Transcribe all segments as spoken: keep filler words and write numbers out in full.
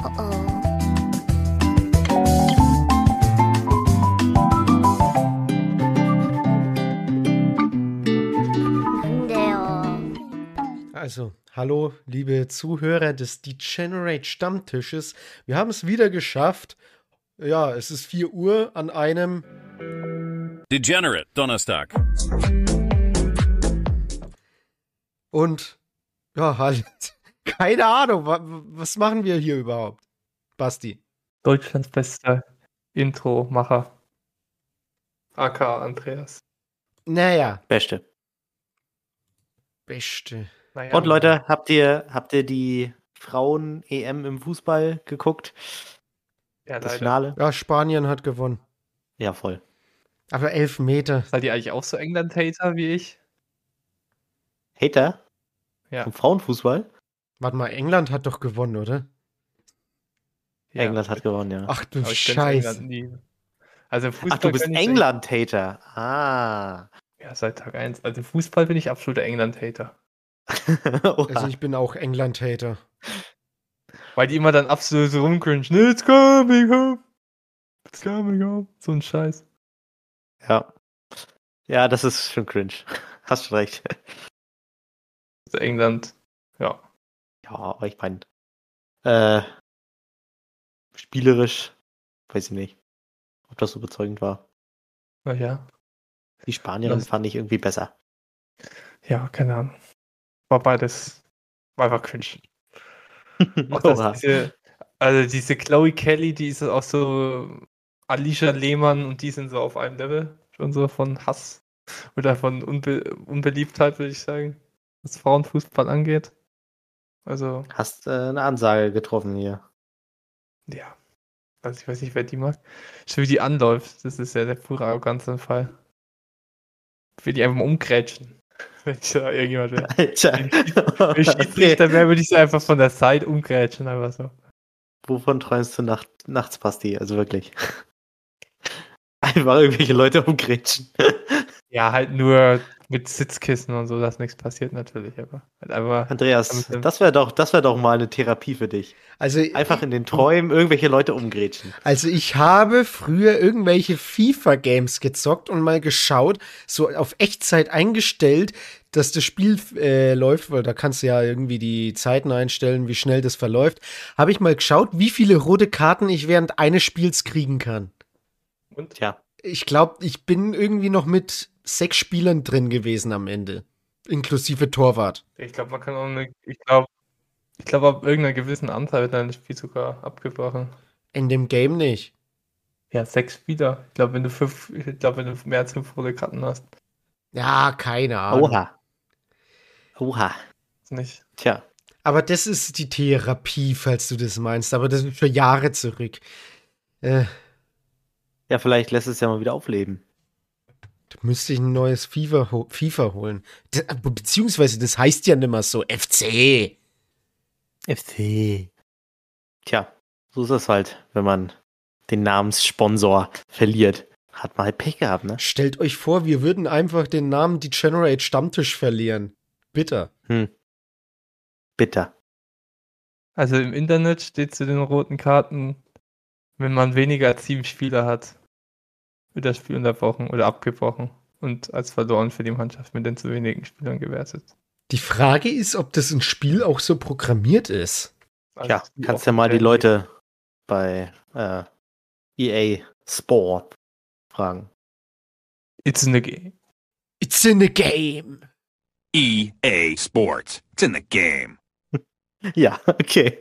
Oh oh. Also, hallo, liebe Zuhörer des Degenerate Stammtisches. Wir haben es wieder geschafft. Ja, es ist vier Uhr an einem Degenerate Donnerstag. Und ja, halt, keine Ahnung, wa- was machen wir hier überhaupt? Basti. Deutschlands bester Intro-Macher. A K Andreas. Naja, Beste. beste. Naja, Und Leute, habt ihr, habt ihr die Frauen-E M im Fußball geguckt? ja, Das leider. Finale? Ja, Spanien hat gewonnen. Ja, voll. Aber elf Meter. Seid ihr eigentlich auch so England-Hater wie ich? Hater? Ja. Vom Frauenfußball? Warte mal, England hat doch gewonnen, oder? Ja. England hat gewonnen, ja. Ach du Aber ich gönn's Scheiße. England nie. Also Fußball Ach, du bist gönn ich's England-Hater. Ah. Ja, seit Tag eins. Also Fußball bin ich absoluter England-Hater. Oha. Also ich bin auch England-Hater. Weil die immer dann absolut so rumcringen. It's coming home. It's coming home. So ein Scheiß. Ja. Ja, das ist schon cringe. Hast schon recht. Also England, ja. Ja, aber ich meine, äh, spielerisch, weiß ich nicht, ob das so überzeugend war. Naja. Die Spanierin Das- fand ich irgendwie besser. Ja, keine Ahnung. War beides. War einfach cringe. Auch das, Oha. diese, also diese Chloe Kelly, die ist auch so Alicia Lehmann und die sind so auf einem Level. Schon so von Hass oder von Unbe Unbeliebtheit, würde ich sagen, was Frauenfußball angeht. Also, Hast äh, eine Ansage getroffen hier. ja. Also ich weiß nicht, wer die mag. Schon wie die anläuft, das ist ja der pure Arroganzanfall. Ich will die einfach mal umgrätschen. Wenn ich da irgendjemand wäre. Alter. Wenn ich Schiedsrichter wäre, würde ich sie einfach von der Seite umgrätschen, einfach so. Wovon träumst du nacht, nachts, Basti? Also wirklich. Einfach irgendwelche Leute umgrätschen. Ja, halt nur mit Sitzkissen und so, dass nichts passiert natürlich, aber halt einfach. Andreas, Damit- das wäre doch, das wäre doch mal eine Therapie für dich. Also Einfach in den Träumen irgendwelche Leute umgrätschen. Also ich habe früher irgendwelche FIFA-Games gezockt und mal geschaut, so auf Echtzeit eingestellt, dass das Spiel äh, läuft, weil da kannst du ja irgendwie die Zeiten einstellen, wie schnell das verläuft. Habe ich mal geschaut, wie viele rote Karten ich während eines Spiels kriegen kann. Und? Tja, Ich glaube, ich bin irgendwie noch mit sechs Spielern drin gewesen am Ende. Inklusive Torwart. Ich glaube, man kann auch eine. Ich glaube, ich glaube, ab irgendeiner gewissen Anzahl wird dann das Spiel sogar abgebrochen. In dem Game nicht. Ja, sechs Spieler. Ich glaube, wenn du fünf, ich glaube, wenn du mehr als fünf rote Karten hast, Ja, keine Ahnung. oha. Oha. ist nicht. Tja, Aber das ist die Therapie, falls du das meinst. Aber das ist für Jahre zurück. Äh, ja, vielleicht lässt es ja mal wieder aufleben. Da müsste ich ein neues FIFA, ho FIFA holen. Das, beziehungsweise, das heißt ja nicht mehr so. F C. F C. Tja, so ist es halt, wenn man den Namenssponsor verliert. Hat man halt Pech gehabt, ne? Stellt euch vor, wir würden einfach den Namen Degenerate Stammtisch verlieren. Bitter. Hm. Bitter. Also im Internet steht zu den roten Karten, wenn man weniger als sieben Spieler hat, wird das Spiel unterbrochen oder abgebrochen und als verloren für die Mannschaft mit den zu wenigen Spielern gewertet. Die Frage ist, ob das ein Spiel auch so programmiert ist. Also Ja, die kannst ja mal die offiziellen- Leute bei äh, E A Sport fragen. It's in the game. It's in the game. E A Sports. It's in the game. Ja, okay.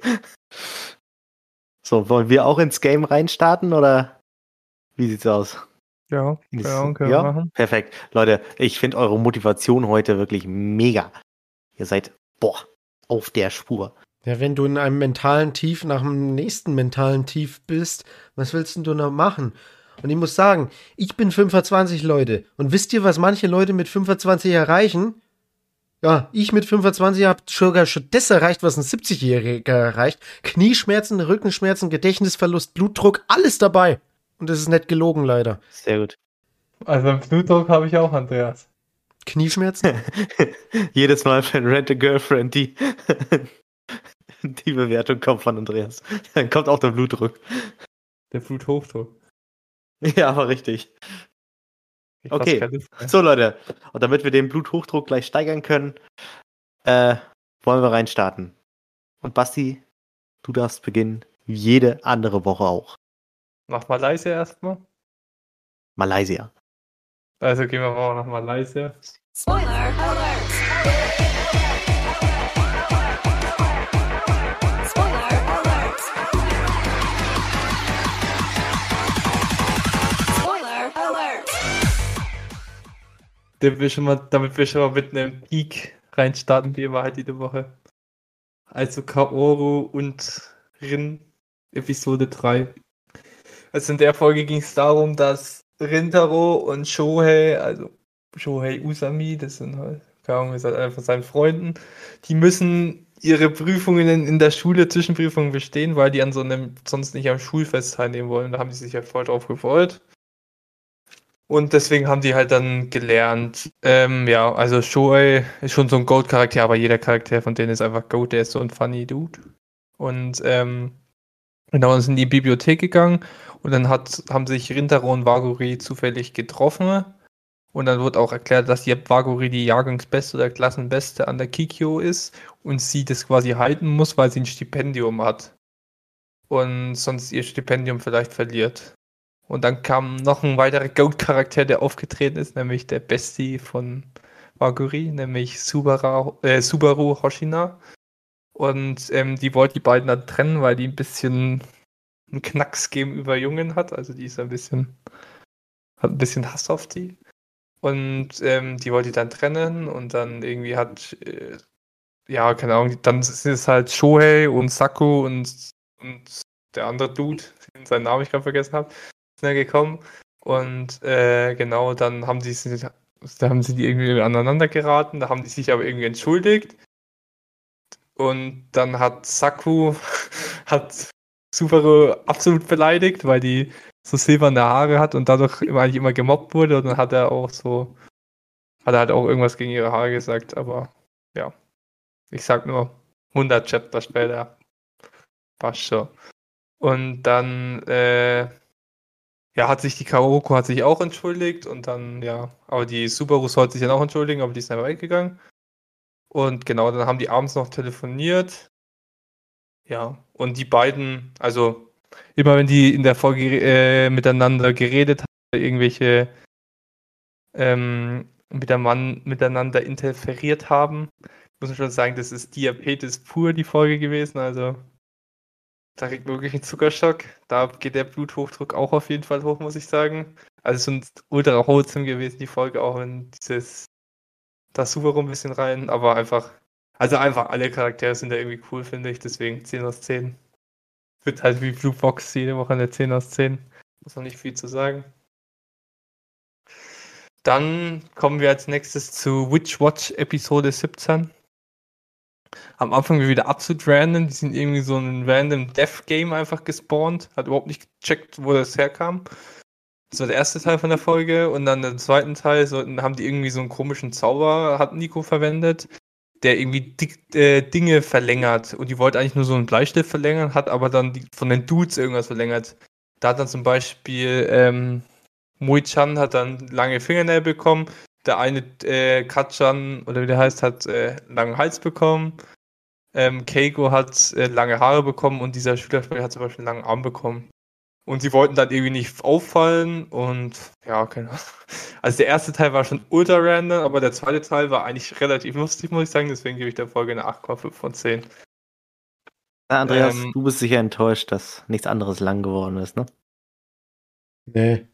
So, wollen wir auch ins Game reinstarten oder wie sieht's aus? Ja, Ins- ja, können wir ja? machen. Perfekt. Leute, ich finde eure Motivation heute wirklich mega. Ihr seid, boah, auf der Spur. Ja, wenn du in einem mentalen Tief nach dem nächsten mentalen Tief bist, was willst denn du noch machen? Und ich muss sagen, ich bin fünfundzwanzig, Leute. Und wisst ihr, was manche Leute mit fünfundzwanzig erreichen? Ja, ich mit fünfundzwanzig habe sogar schon das erreicht, was ein siebzigjähriger erreicht. Knieschmerzen, Rückenschmerzen, Gedächtnisverlust, Blutdruck, alles dabei. Und das ist nicht gelogen, leider. Sehr gut. Also beim Blutdruck habe ich auch, Andreas. Knieschmerzen? Jedes Mal, wenn Rent a Girlfriend die Die Bewertung kommt von Andreas. Dann kommt auch der Blutdruck. Der Bluthochdruck. Ja, aber richtig. Ich fass Okay, keine Luft mehr. so Leute. Und damit wir den Bluthochdruck gleich steigern können, äh, wollen wir reinstarten. Und Basti, du darfst beginnen, wie jede andere Woche auch. Mach Malaysia erstmal. Malaysia. Also gehen wir mal nach Malaysia. Spoiler alert! Spoiler alert! Spoiler alert! Damit wir schon mal, damit wir schon mal mit einem Peak reinstarten, wie immer halt jede Woche. Also Kaoru und Rin, Episode drei. Also in der Folge ging es darum, dass Rintaro und Shohei, also Shohei Usami, das sind halt, keine Ahnung, ist halt einer von seinen Freunden, die müssen ihre Prüfungen in, in der Schule, Zwischenprüfungen bestehen, weil die an so einem sonst nicht am Schulfest teilnehmen wollen. Da haben die sich ja voll drauf gefreut. Und deswegen haben die halt dann gelernt. Ähm, ja, also Shohei ist schon so ein Goat-Charakter, aber jeder Charakter von denen ist einfach Goat, der ist so ein funny Dude. Und ähm, genau, dann sind in die Bibliothek gegangen und dann hat, haben sich Rintaro und Waguri zufällig getroffen. Und dann wird auch erklärt, dass die Waguri die Jahrgangsbeste oder Klassenbeste an der Kikyo ist und sie das quasi halten muss, weil sie ein Stipendium hat. Und sonst ihr Stipendium vielleicht verliert. Und dann kam noch ein weiterer Goat-Charakter, der aufgetreten ist, nämlich der Bestie von Waguri, nämlich Subaru, äh, Subaru Hoshina. Und ähm, die wollten die beiden dann trennen, weil die ein bisschen einen Knacks gegenüber Jungen hat. Also die ist ein bisschen, hat ein bisschen Hass auf die. Und ähm, die wollte die dann trennen und dann irgendwie hat, äh, ja, keine Ahnung, dann sind es halt Shohei und Saku und, und der andere Dude, den seinen Namen ich gerade vergessen habe, sind dann gekommen. Und äh, genau, dann haben sie da haben sie die irgendwie aneinander geraten, da haben die sich aber irgendwie entschuldigt. Und dann hat Saku hat Subaru absolut beleidigt, weil die so silberne Haare hat und dadurch immer, eigentlich immer gemobbt wurde. Und dann hat er auch so, hat er halt auch irgendwas gegen ihre Haare gesagt. Aber ja, ich sag nur hundert Chapter später. Passt schon. Und dann, äh, ja, hat sich die Kaoru hat sich auch entschuldigt und dann, ja, aber die Subaru sollte sich dann auch entschuldigen, aber die ist dann weggegangen. Und genau, dann haben die abends noch telefoniert. Ja, und die beiden, also immer wenn die in der Folge äh, miteinander geredet haben, irgendwelche ähm, miteinander, miteinander interferiert haben, muss man schon sagen, das ist Diabetes pur, die Folge gewesen. Also da kriegt man wirklich einen Zuckerschock. Da geht der Bluthochdruck auch auf jeden Fall hoch, muss ich sagen. Also es ist ultra wholesome gewesen, die Folge, auch wenn dieses da Subaru ein bisschen rein, aber einfach, also einfach alle Charaktere sind da irgendwie cool, finde ich, deswegen zehn aus zehn. Wird halt wie Blue Box jede Woche eine zehn aus zehn. Muss noch nicht viel zu sagen. Dann kommen wir als nächstes zu Witch Watch Episode siebzehn. Am Anfang wieder absolut random, die sind irgendwie so ein random Death Game einfach gespawnt, hat überhaupt nicht gecheckt, wo das herkam. Das war der erste Teil von der Folge und dann im zweiten Teil so, haben die irgendwie so einen komischen Zauber, hat Nico verwendet, der irgendwie dick, äh, Dinge verlängert und die wollte eigentlich nur so einen Bleistift verlängern, hat aber dann die, von den Dudes irgendwas verlängert. Da hat dann zum Beispiel ähm, Mui-chan hat dann lange Fingernägel bekommen, der eine äh, Katchan, oder wie der heißt, hat äh, langen Hals bekommen, ähm, Keiko hat äh, lange Haare bekommen und dieser Schülersprecher hat zum Beispiel einen langen Arm bekommen. Und sie wollten dann irgendwie nicht auffallen und ja, keine Ahnung. Also der erste Teil war schon ultra random, aber der zweite Teil war eigentlich relativ lustig, muss ich sagen. Deswegen gebe ich der Folge eine acht Komma fünf von zehn. Na, Andreas, Ähm, du bist sicher enttäuscht, dass nichts anderes lang geworden ist, ne? Nee,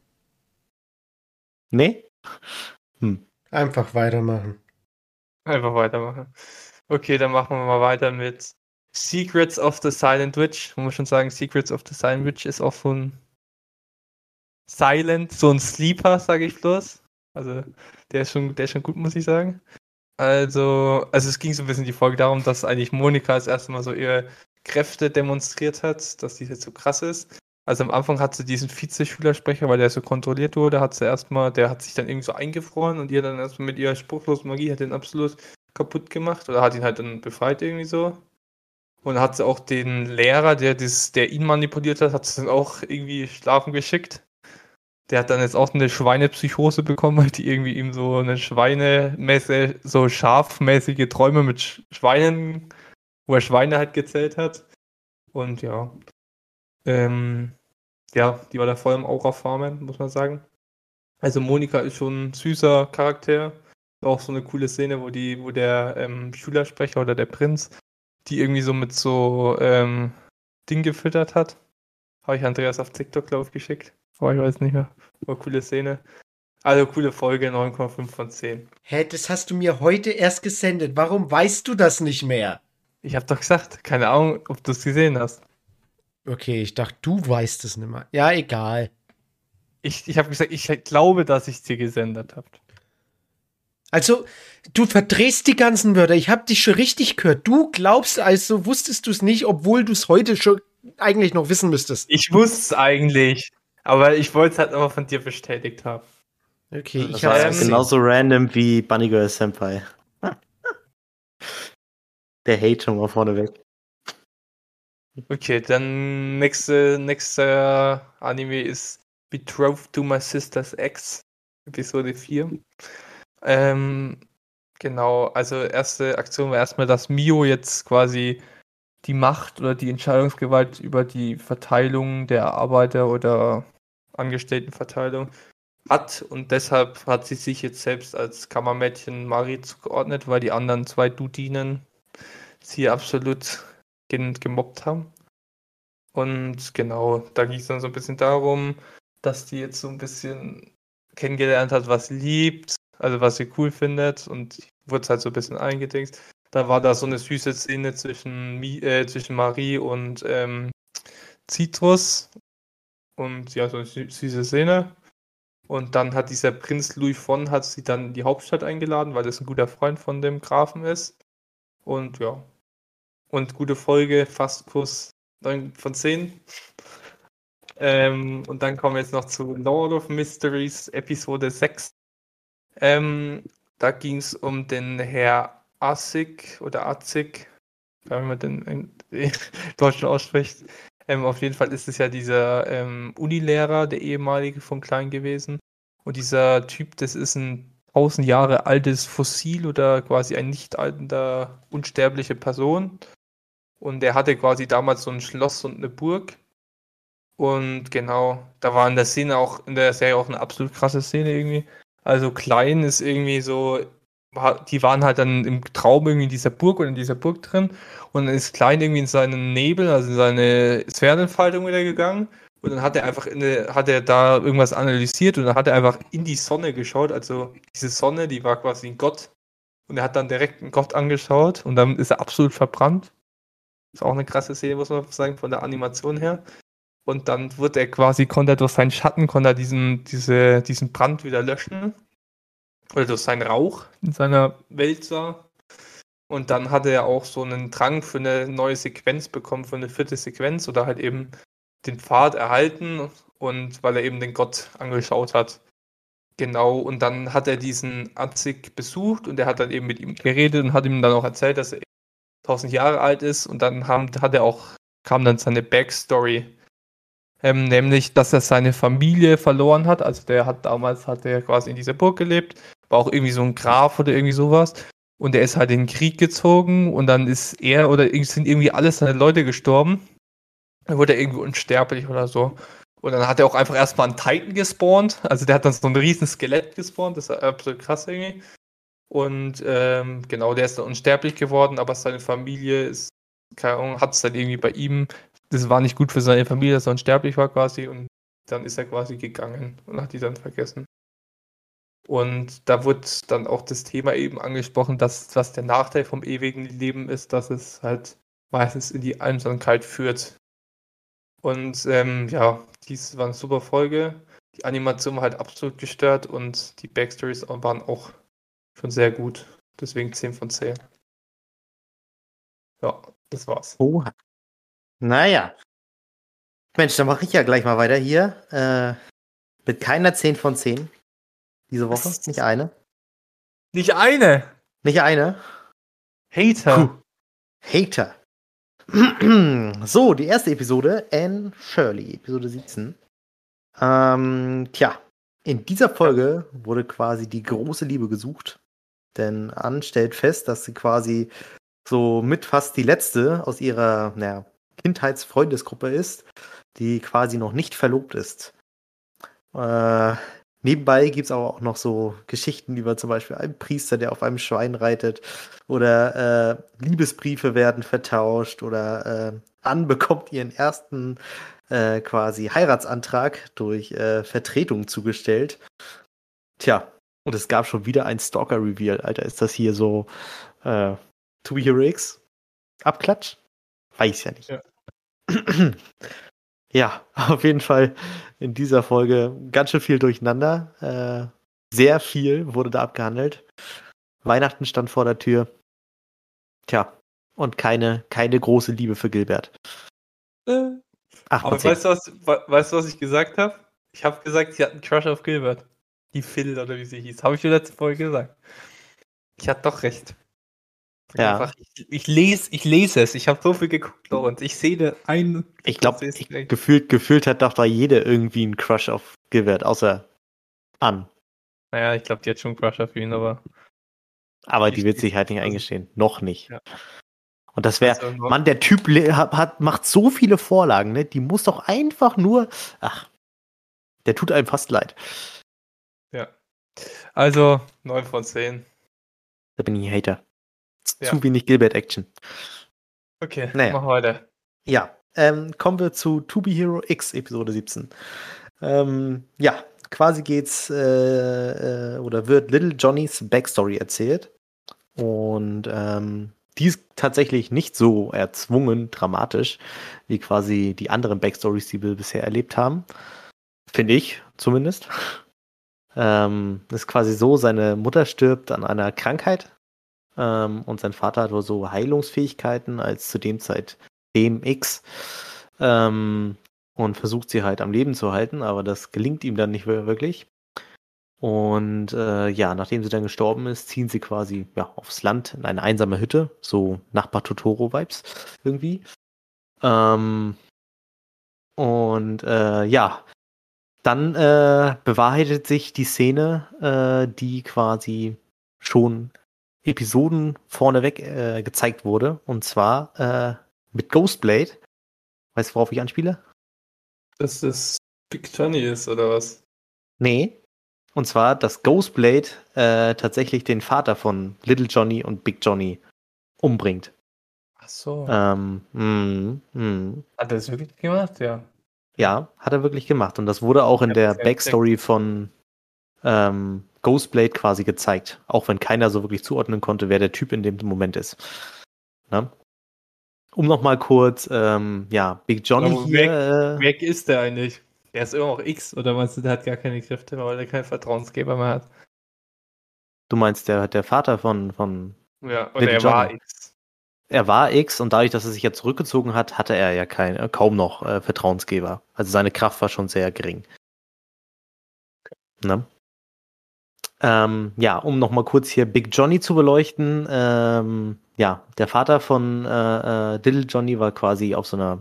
Nee? Hm. einfach weitermachen. Einfach weitermachen. Okay, dann machen wir mal weiter mit Secrets of the Silent Witch. Man muss schon sagen, Secrets of the Silent Witch ist auch so ein Silent, so ein Sleeper, sage ich bloß. Also der ist schon, der ist schon gut, muss ich sagen. Also, also es ging so ein bisschen die Folge darum, dass eigentlich Monika das erste Mal so ihre Kräfte demonstriert hat, dass die jetzt so krass ist. Also am Anfang hat sie diesen Vize-Schülersprecher, weil der so kontrolliert wurde, hat sie erstmal, der hat sich dann irgendwie so eingefroren und ihr dann erstmal mit ihrer spruchlosen Magie hat den absolut kaputt gemacht oder hat ihn halt dann befreit irgendwie so. Und hat sie auch den Lehrer, der, das, der ihn manipuliert hat, hat sie dann auch irgendwie schlafen geschickt. Der hat dann jetzt auch eine Schweinepsychose bekommen, weil die irgendwie ihm so eine schweinemäßige, so schafmäßige Träume mit Sch- Schweinen, wo er Schweine halt gezählt hat. Und ja, ähm, ja, die war da voll im Aura-Farmen, muss man sagen. Also Monika ist schon ein süßer Charakter. Auch so eine coole Szene, wo die, wo der ähm, Schülersprecher oder der Prinz die irgendwie so mit so ähm, Ding gefüttert hat. Habe ich Andreas auf TikTok, glaube ich, geschickt. Aber ich weiß nicht mehr. War eine coole Szene. Also coole Folge, neun Komma fünf von zehn. Hä, das hast du mir heute erst gesendet. Warum weißt du das nicht mehr? Ich habe doch gesagt, keine Ahnung, ob du es gesehen hast. Okay, ich dachte, du weißt es nicht mehr. Ja, egal. Ich, ich habe gesagt, ich glaube, dass ich es dir gesendet habe. Also, du verdrehst die ganzen Wörter. Ich habe dich schon richtig gehört. Du glaubst also, wusstest du es nicht, obwohl du es heute schon eigentlich noch wissen müsstest. Ich wusste es eigentlich, aber ich wollte es halt immer von dir bestätigt haben. Okay, Das ich war habe ähm, es genauso random wie Bunny Girl Senpai. Der Hate schon mal vorneweg. Okay, dann nächste, nächster Anime ist Betrothed to My Sister's Ex, Episode vier. Ähm, genau, also erste Aktion war erstmal, dass Mio jetzt quasi die Macht oder die Entscheidungsgewalt über die Verteilung der Arbeiter- oder Angestelltenverteilung hat und deshalb hat sie sich jetzt selbst als Kammermädchen Mari zugeordnet, weil die anderen zwei Dudinen sie absolut gen- gemobbt haben. Und genau, da ging es dann so ein bisschen darum, dass die jetzt so ein bisschen kennengelernt hat, was sie liebt, also was sie cool findet und wurde halt so ein bisschen eingedingst. Da war da so eine süße Szene zwischen, Mi, äh, zwischen Marie und ähm, Citrus und ja, so eine sü- süße Szene. Und dann hat dieser Prinz Louis von hat sie dann in die Hauptstadt eingeladen, weil das ein guter Freund von dem Grafen ist. Und ja, und gute Folge, fast Kuss neun von zehn. Ähm, und dann kommen wir jetzt noch zu Lord of Mysteries, Episode sechs. Ähm, da ging es um den Herr Assig oder Azig, wie man den in Deutschen ausspricht. Ähm, auf jeden Fall ist es ja dieser ähm, Unilehrer, der ehemalige von Klein gewesen. Und dieser Typ, das ist ein tausend Jahre altes Fossil oder quasi ein nicht altender, unsterbliche Person. Und er hatte quasi damals so ein Schloss und eine Burg. Und genau, da war in der Szene auch, in der Serie auch eine absolut krasse Szene irgendwie. Also Klein ist irgendwie so, war, die waren halt dann im Traum irgendwie in dieser Burg oder in dieser Burg drin. Und dann ist Klein irgendwie in seinen Nebel, also in seine Sphärenentfaltung wieder gegangen. Und dann hat er einfach in eine, hat er da irgendwas analysiert und dann hat er einfach in die Sonne geschaut. Also diese Sonne, die war quasi ein Gott. Und er hat dann direkt einen Gott angeschaut und dann ist er absolut verbrannt. Ist auch eine krasse Szene, muss man sagen, von der Animation her. Und dann wird er quasi, konnte er durch seinen Schatten, konnte er diesen, diese, diesen Brand wieder löschen. Oder durch seinen Rauch in seiner Welt sah. Und dann hatte er auch so einen Drang für eine neue Sequenz bekommen, für eine vierte Sequenz oder halt eben den Pfad erhalten und weil er eben den Gott angeschaut hat. Genau, und dann hat er diesen Azig besucht und er hat dann eben mit ihm geredet und hat ihm dann auch erzählt, dass er tausend Jahre alt ist und dann haben, hat er auch, kam dann seine Backstory. Ähm, nämlich, dass er seine Familie verloren hat. Also der hat damals, hat er quasi in dieser Burg gelebt, war auch irgendwie so ein Graf oder irgendwie sowas. Und er ist halt in den Krieg gezogen und dann ist er oder sind irgendwie alle seine Leute gestorben. Dann wurde er irgendwie unsterblich oder so. Und dann hat er auch einfach erstmal einen Titan gespawnt. Also der hat dann so ein riesen Skelett gespawnt. Das ist absolut krass irgendwie. Und ähm, genau, der ist dann unsterblich geworden, aber seine Familie ist, keine Ahnung, hat es dann irgendwie bei ihm, das war nicht gut für seine Familie, dass er unsterblich war quasi und dann ist er quasi gegangen und hat die dann vergessen. Und da wird dann auch das Thema eben angesprochen, dass was der Nachteil vom ewigen Leben ist, dass es halt meistens in die Einsamkeit führt. Und ähm, ja, dies war eine super Folge. Die Animation war halt absolut gestört und die Backstories waren auch schon sehr gut. Deswegen zehn von zehn. Ja, das war's. Oha. Naja. Mensch, dann mache ich ja gleich mal weiter hier. Äh, mit keiner zehn von zehn. Diese Woche. Was? Nicht eine. Nicht eine! Nicht eine. Hater! Puh. Hater. So, die erste Episode, Anne Shirley, Episode siebzehn. Ähm, tja, in dieser Folge wurde quasi die große Liebe gesucht. Denn Anne stellt fest, dass sie quasi so mit fast die letzte aus ihrer naja, Kindheitsfreundesgruppe ist, die quasi noch nicht verlobt ist. Äh, nebenbei gibt es aber auch noch so Geschichten über zum Beispiel einen Priester, der auf einem Schwein reitet, oder äh, Liebesbriefe werden vertauscht, oder äh, Anne bekommt ihren ersten äh, quasi Heiratsantrag durch äh, Vertretung zugestellt. Tja, und es gab schon wieder ein Stalker-Reveal. Alter, ist das hier so äh, To Be Hero X? Abklatsch? Weiß ja nicht. Ja. Ja, auf jeden Fall in dieser Folge ganz schön viel durcheinander. Äh, sehr viel wurde da abgehandelt. Weihnachten stand vor der Tür. Tja, und keine, keine große Liebe für Gilbert. Äh, Ach, Aber weißt du, was, we- weißt du, was ich gesagt habe? Ich habe gesagt, sie hat einen Crush auf Gilbert. Die Phil oder wie sie hieß. Habe ich die letzte Folge gesagt. Ich hatte doch recht. Ja. Einfach, ich, ich, lese, ich lese es. Ich habe so viel geguckt, Lorenz. Ich sehe da ein. Ich glaube, Das ist echt- gefühlt, gefühlt hat doch da jeder irgendwie einen Crush auf Gilbert, außer Anne. Naja, ich glaube, die hat schon einen Crush auf ihn, aber. Aber die Ich- wird sich halt nicht also- eingestehen. Noch nicht. Ja. Und das wäre, Also, Mann, der Typ le- hat, hat, macht so viele Vorlagen, ne? Die muss doch einfach nur, ach, der tut einem fast leid. Ja. Also, neun von zehn. Da bin ich ein Hater. Z- Ja. Zu wenig Gilbert-Action. Okay, Naja. machen wir weiter. Ja, ähm, kommen wir zu To Be Hero X, Episode siebzehn. Ähm, ja, quasi geht's, äh, äh, oder wird Little Johnnys Backstory erzählt. Und ähm, die ist tatsächlich nicht so erzwungen dramatisch, wie quasi die anderen Backstories, die wir bisher erlebt haben. Finde ich zumindest. Ähm, ist quasi so, seine Mutter stirbt an einer Krankheit. Ähm, und sein Vater hat wohl so Heilungsfähigkeiten als zu dem Zeit dem X. Ähm, und versucht sie halt am Leben zu halten, aber das gelingt ihm dann nicht wir- wirklich. Und äh, ja, nachdem sie dann gestorben ist, ziehen sie quasi ja, aufs Land in eine einsame Hütte, so Nachbar Totoro-Vibes irgendwie. Ähm, und äh, ja, dann äh, bewahrheitet sich die Szene, äh, die quasi schon Episoden vorneweg äh, gezeigt wurde. Und zwar äh, mit Ghostblade. Weißt du, worauf ich anspiele? Dass das Big Johnny ist, oder was? Nee. Und zwar, dass Ghostblade äh, tatsächlich den Vater von Little Johnny und Big Johnny umbringt. Ach so. Ähm, mm, mm. Hat er das wirklich gemacht? Ja. Ja, hat er wirklich gemacht. Und das wurde auch in Ja, der das ist ja Backstory von ähm, Ghostblade quasi gezeigt. Auch wenn keiner so wirklich zuordnen konnte, wer der Typ in dem Moment ist. Ne? Um nochmal kurz, ähm, ja, Big Johnny Aber hier. Äh, Wer ist der eigentlich? Der ist immer noch X, oder meinst du, der hat gar keine Kräfte, weil er keinen Vertrauensgeber mehr hat? du meinst, der, der Vater von, von. Ja, oder Little er war Johnny. X. Er war X und dadurch, dass er sich ja zurückgezogen hat, hatte er ja kein, äh, kaum noch äh, Vertrauensgeber. Also seine Kraft war schon sehr gering. Ne? Ähm, ja, um nochmal kurz hier Big Johnny zu beleuchten. Ähm, ja, der Vater von äh, äh, Little Johnny war quasi auf so einer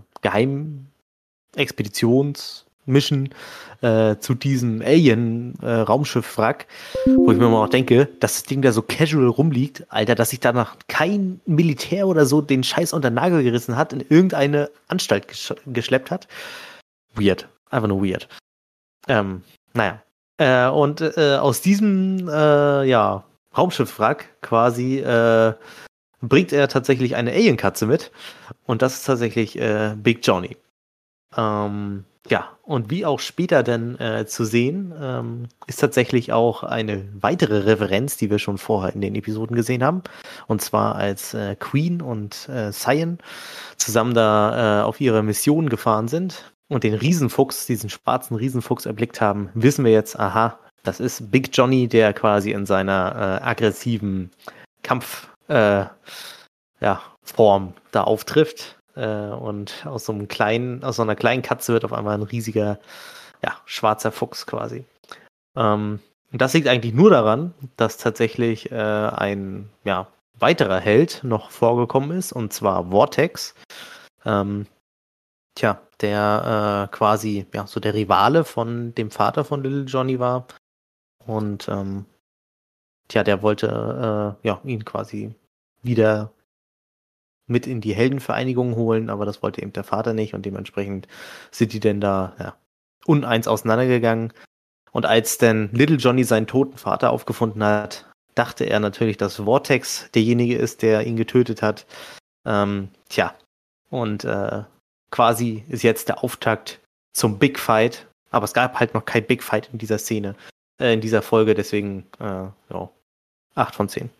Geheim-Expeditionsmission äh, zu diesem Alien-Raumschiff-Wrack, wo ich mir mal auch denke, dass das Ding da so casual rumliegt, Alter, dass sich danach kein Militär oder so den Scheiß unter den Nagel gerissen hat, in irgendeine Anstalt gesch geschleppt hat. Weird. Einfach nur weird. Ähm, naja. Äh, und äh, aus diesem äh, ja, Raumschiffwrack quasi äh, bringt er tatsächlich eine Alienkatze mit. Und das ist tatsächlich äh, Big Johnny. Ähm, ja, und wie auch später dann äh, zu sehen, ähm, ist tatsächlich auch eine weitere Referenz, die wir schon vorher in den Episoden gesehen haben. Und zwar als äh, Queen und äh, Cyan zusammen da äh, auf ihre Mission gefahren sind und den Riesenfuchs, diesen schwarzen Riesenfuchs erblickt haben, wissen wir jetzt, aha, das ist Big Johnny, der quasi in seiner äh, aggressiven Kampf äh, ja, Form da auftrifft. Äh, und aus so einem kleinen, aus so einer kleinen Katze wird auf einmal ein riesiger, ja, schwarzer Fuchs quasi. Ähm, und das liegt eigentlich nur daran, dass tatsächlich äh, ein ja, weiterer Held noch vorgekommen ist, und zwar Vortex. Ähm, tja, der äh, quasi ja so der Rivale von dem Vater von Little Johnny war. Und ähm, tja, der wollte äh, ja ihn quasi wieder mit in die Heldenvereinigung holen, aber das wollte eben der Vater nicht und dementsprechend sind die denn da ja, uneins auseinandergegangen. Und als dann Little Johnny seinen toten Vater aufgefunden hat, dachte er natürlich, dass Vortex derjenige ist, der ihn getötet hat. Ähm, tja, und äh, quasi ist jetzt der Auftakt zum Big Fight, aber es gab halt noch kein Big Fight in dieser Szene, äh, in dieser Folge, deswegen äh, ja, acht von zehn.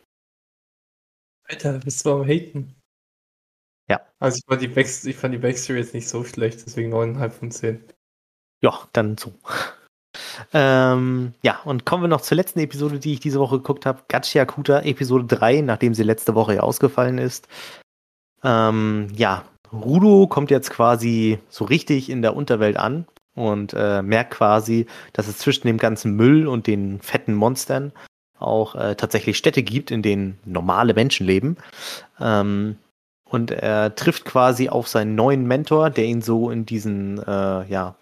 Alter, bist du am Haten? Ja. Also ich fand die, Back ich fand die Backstory jetzt nicht so schlecht, deswegen neun Komma fünf von zehn. Ja, dann so. ähm, ja, und kommen wir noch zur letzten Episode, die ich diese Woche geguckt habe. Gachiakuta, Episode drei, nachdem sie letzte Woche ja ausgefallen ist. Ähm, ja, Rudo kommt jetzt quasi so richtig in der Unterwelt an und äh, merkt quasi, dass es zwischen dem ganzen Müll und den fetten Monstern auch äh, tatsächlich Städte gibt, in denen normale Menschen leben. Ähm, und er trifft quasi auf seinen neuen Mentor, der ihn so in diesen äh, ja,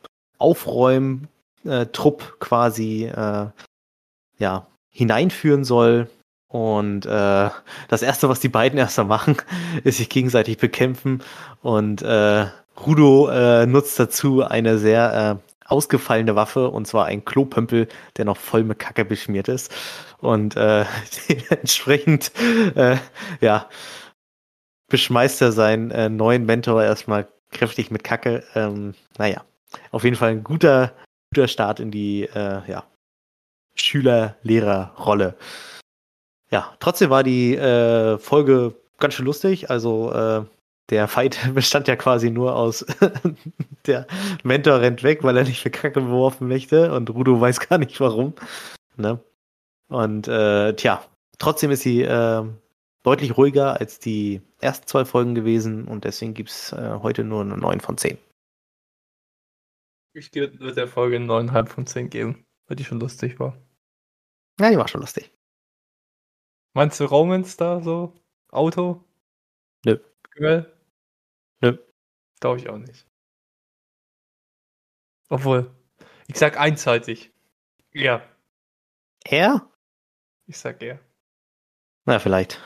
Aufräum-Trupp quasi äh, ja, hineinführen soll. Und äh, das Erste, was die beiden erst mal machen, ist sich gegenseitig bekämpfen. Und äh, Rudo äh, nutzt dazu eine sehr äh, ausgefallene Waffe, und zwar ein Klopömpel, der noch voll mit Kacke beschmiert ist. Und äh, dementsprechend äh, ja, beschmeißt er seinen äh, neuen Mentor erstmal kräftig mit Kacke. Ähm, naja, auf jeden Fall ein guter, guter Start in die äh, ja, Schüler-Lehrer-Rolle. Ja, trotzdem war die äh, Folge ganz schön lustig. Also äh, der Fight bestand ja quasi nur aus der Mentor rennt weg, weil er nicht für Kacke beworfen möchte und Rudo weiß gar nicht warum. Ne? Und äh, tja, trotzdem ist sie äh, deutlich ruhiger als die ersten zwei Folgen gewesen und deswegen gibt es äh, heute nur eine neun von zehn. Ich würde der Folge neun Komma fünf von zehn geben, weil die schon lustig war. Ja, die war schon lustig. Meinst du Romance da so? Auto? Nö. Girl? Nö. Glaube ich auch nicht. Obwohl, ich sag einseitig. Ja. Er? Ich sag er. Na, vielleicht.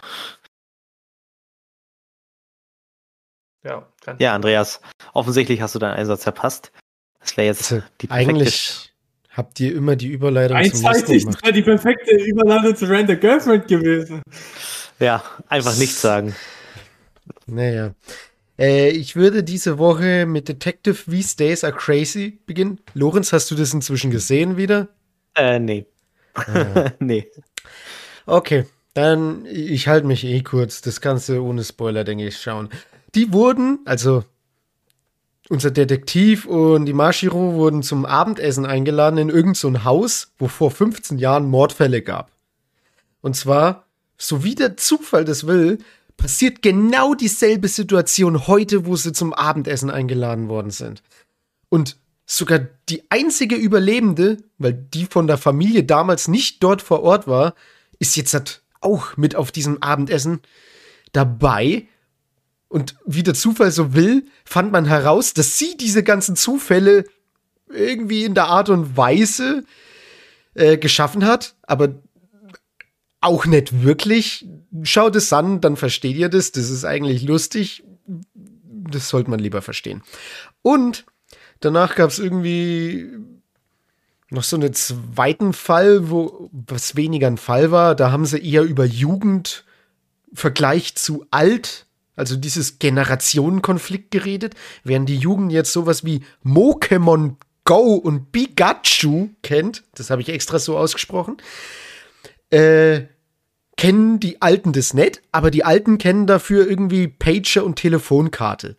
Ja, ganz Ja, Andreas, offensichtlich hast du deinen Einsatz verpasst. Das wäre jetzt Also, die perfekte... eigentlich habt ihr immer die Überleitung zum nächsten einseitig, gemacht. das wäre die perfekte Überleitung zu Rent a Girlfriend gewesen. Ja, einfach nichts sagen. Naja. Äh, ich würde diese Woche mit Detective These Days Are Crazy beginnen. Lorenz, hast du das inzwischen gesehen wieder? Äh, nee. Ah. nee. Okay, dann ich halte mich eh kurz. Das kannst du ohne Spoiler, denke ich, schauen. Die wurden, also unser Detektiv und die Mashiro wurden zum Abendessen eingeladen in irgend so ein Haus, wo vor fünfzehn Jahren Mordfälle gab. Und zwar, so wie der Zufall das will, passiert genau dieselbe Situation heute, wo sie zum Abendessen eingeladen worden sind. Und sogar die einzige Überlebende, weil die von der Familie damals nicht dort vor Ort war, ist jetzt halt auch mit auf diesem Abendessen dabei. Und wie der Zufall so will, fand man heraus, dass sie diese ganzen Zufälle irgendwie in der Art und Weise äh, geschaffen hat, aber auch nicht wirklich. Schaut es an, dann versteht ihr das. Das ist eigentlich lustig. Das sollte man lieber verstehen. Und danach gab es irgendwie noch so einen zweiten Fall, wo was weniger ein Fall war. Da haben sie eher über Jugendvergleich zu alt, also dieses Generationenkonflikt geredet, während die Jugend jetzt sowas wie Pokémon Go und Pikachu kennt, das habe ich extra so ausgesprochen, äh, kennen die Alten das nicht, aber die Alten kennen dafür irgendwie Pager und Telefonkarte.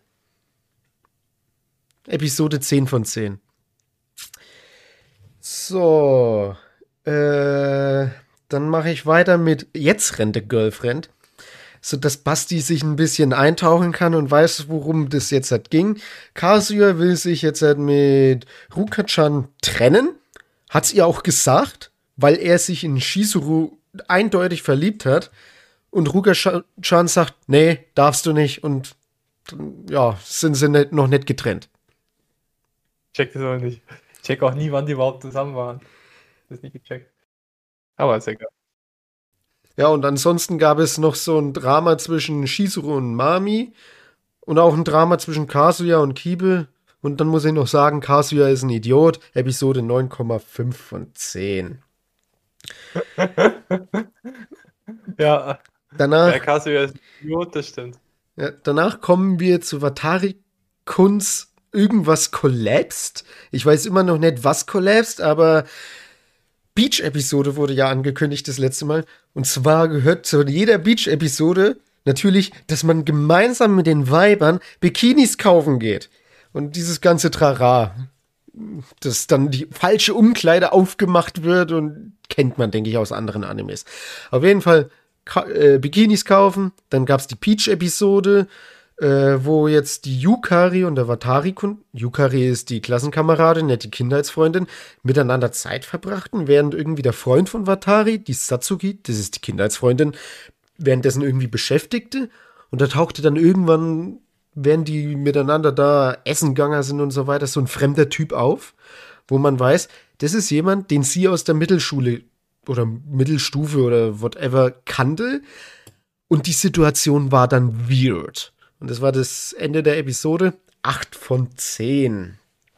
Episode zehn von zehn. So, äh, dann mache ich weiter mit Jetzt rennt der Girlfriend, sodass Basti sich ein bisschen eintauchen kann und weiß, worum das jetzt halt ging. Kazuya will sich jetzt halt mit Ruka-chan trennen, hat's ihr auch gesagt, weil er sich in Shizuru eindeutig verliebt hat. Und Ruka-chan sagt, nee, darfst du nicht. Und dann, ja, sind sie nicht, noch nicht getrennt. Check das auch nicht. Ich check auch nie, wann die überhaupt zusammen waren. Das ist nicht gecheckt. Aber ist egal. Ja, und ansonsten gab es noch so ein Drama zwischen Shizuru und Mami und auch ein Drama zwischen Kazuya und Kibe. Und dann muss ich noch sagen, Kazuya ist ein Idiot. Episode neun Komma fünf von zehn. Ja, Danach, der Kazuya ist ein Idiot, das stimmt. ja, danach kommen wir zu Watari Kuns irgendwas collapsed. Ich weiß immer noch nicht, was collapsed, aber Beach-Episode wurde ja angekündigt das letzte Mal. Und zwar gehört zu jeder Beach-Episode natürlich, dass man gemeinsam mit den Weibern Bikinis kaufen geht. Und dieses ganze Trara, dass dann die falsche Umkleide aufgemacht wird und kennt man, denke ich, aus anderen Animes. Auf jeden Fall ka- äh, Bikinis kaufen. Dann gab es die Peach-Episode, äh, wo jetzt die Yukari und der Watari-kun, Yukari ist die Klassenkameradin, nicht die Kindheitsfreundin, miteinander Zeit verbrachten, während irgendwie der Freund von Watari, die Satsuki, das ist die Kindheitsfreundin, währenddessen irgendwie beschäftigte. Und da tauchte dann irgendwann, während die miteinander da essen gegangen sind und so weiter, so ein fremder Typ auf, wo man weiß, das ist jemand, den sie aus der Mittelschule oder Mittelstufe oder whatever kannte. Und die Situation war dann weird. Und das war das Ende der Episode. acht von zehn.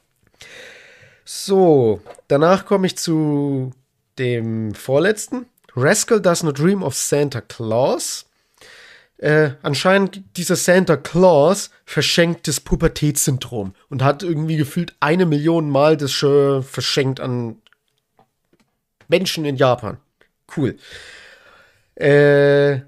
So, danach komme ich zu dem vorletzten. Rascal Does Not Dream of Santa Claus. Äh, anscheinend dieser Santa Claus verschenkt das Pubertätssyndrom und hat irgendwie gefühlt eine Million Mal das schon verschenkt an Menschen in Japan. Cool. Äh,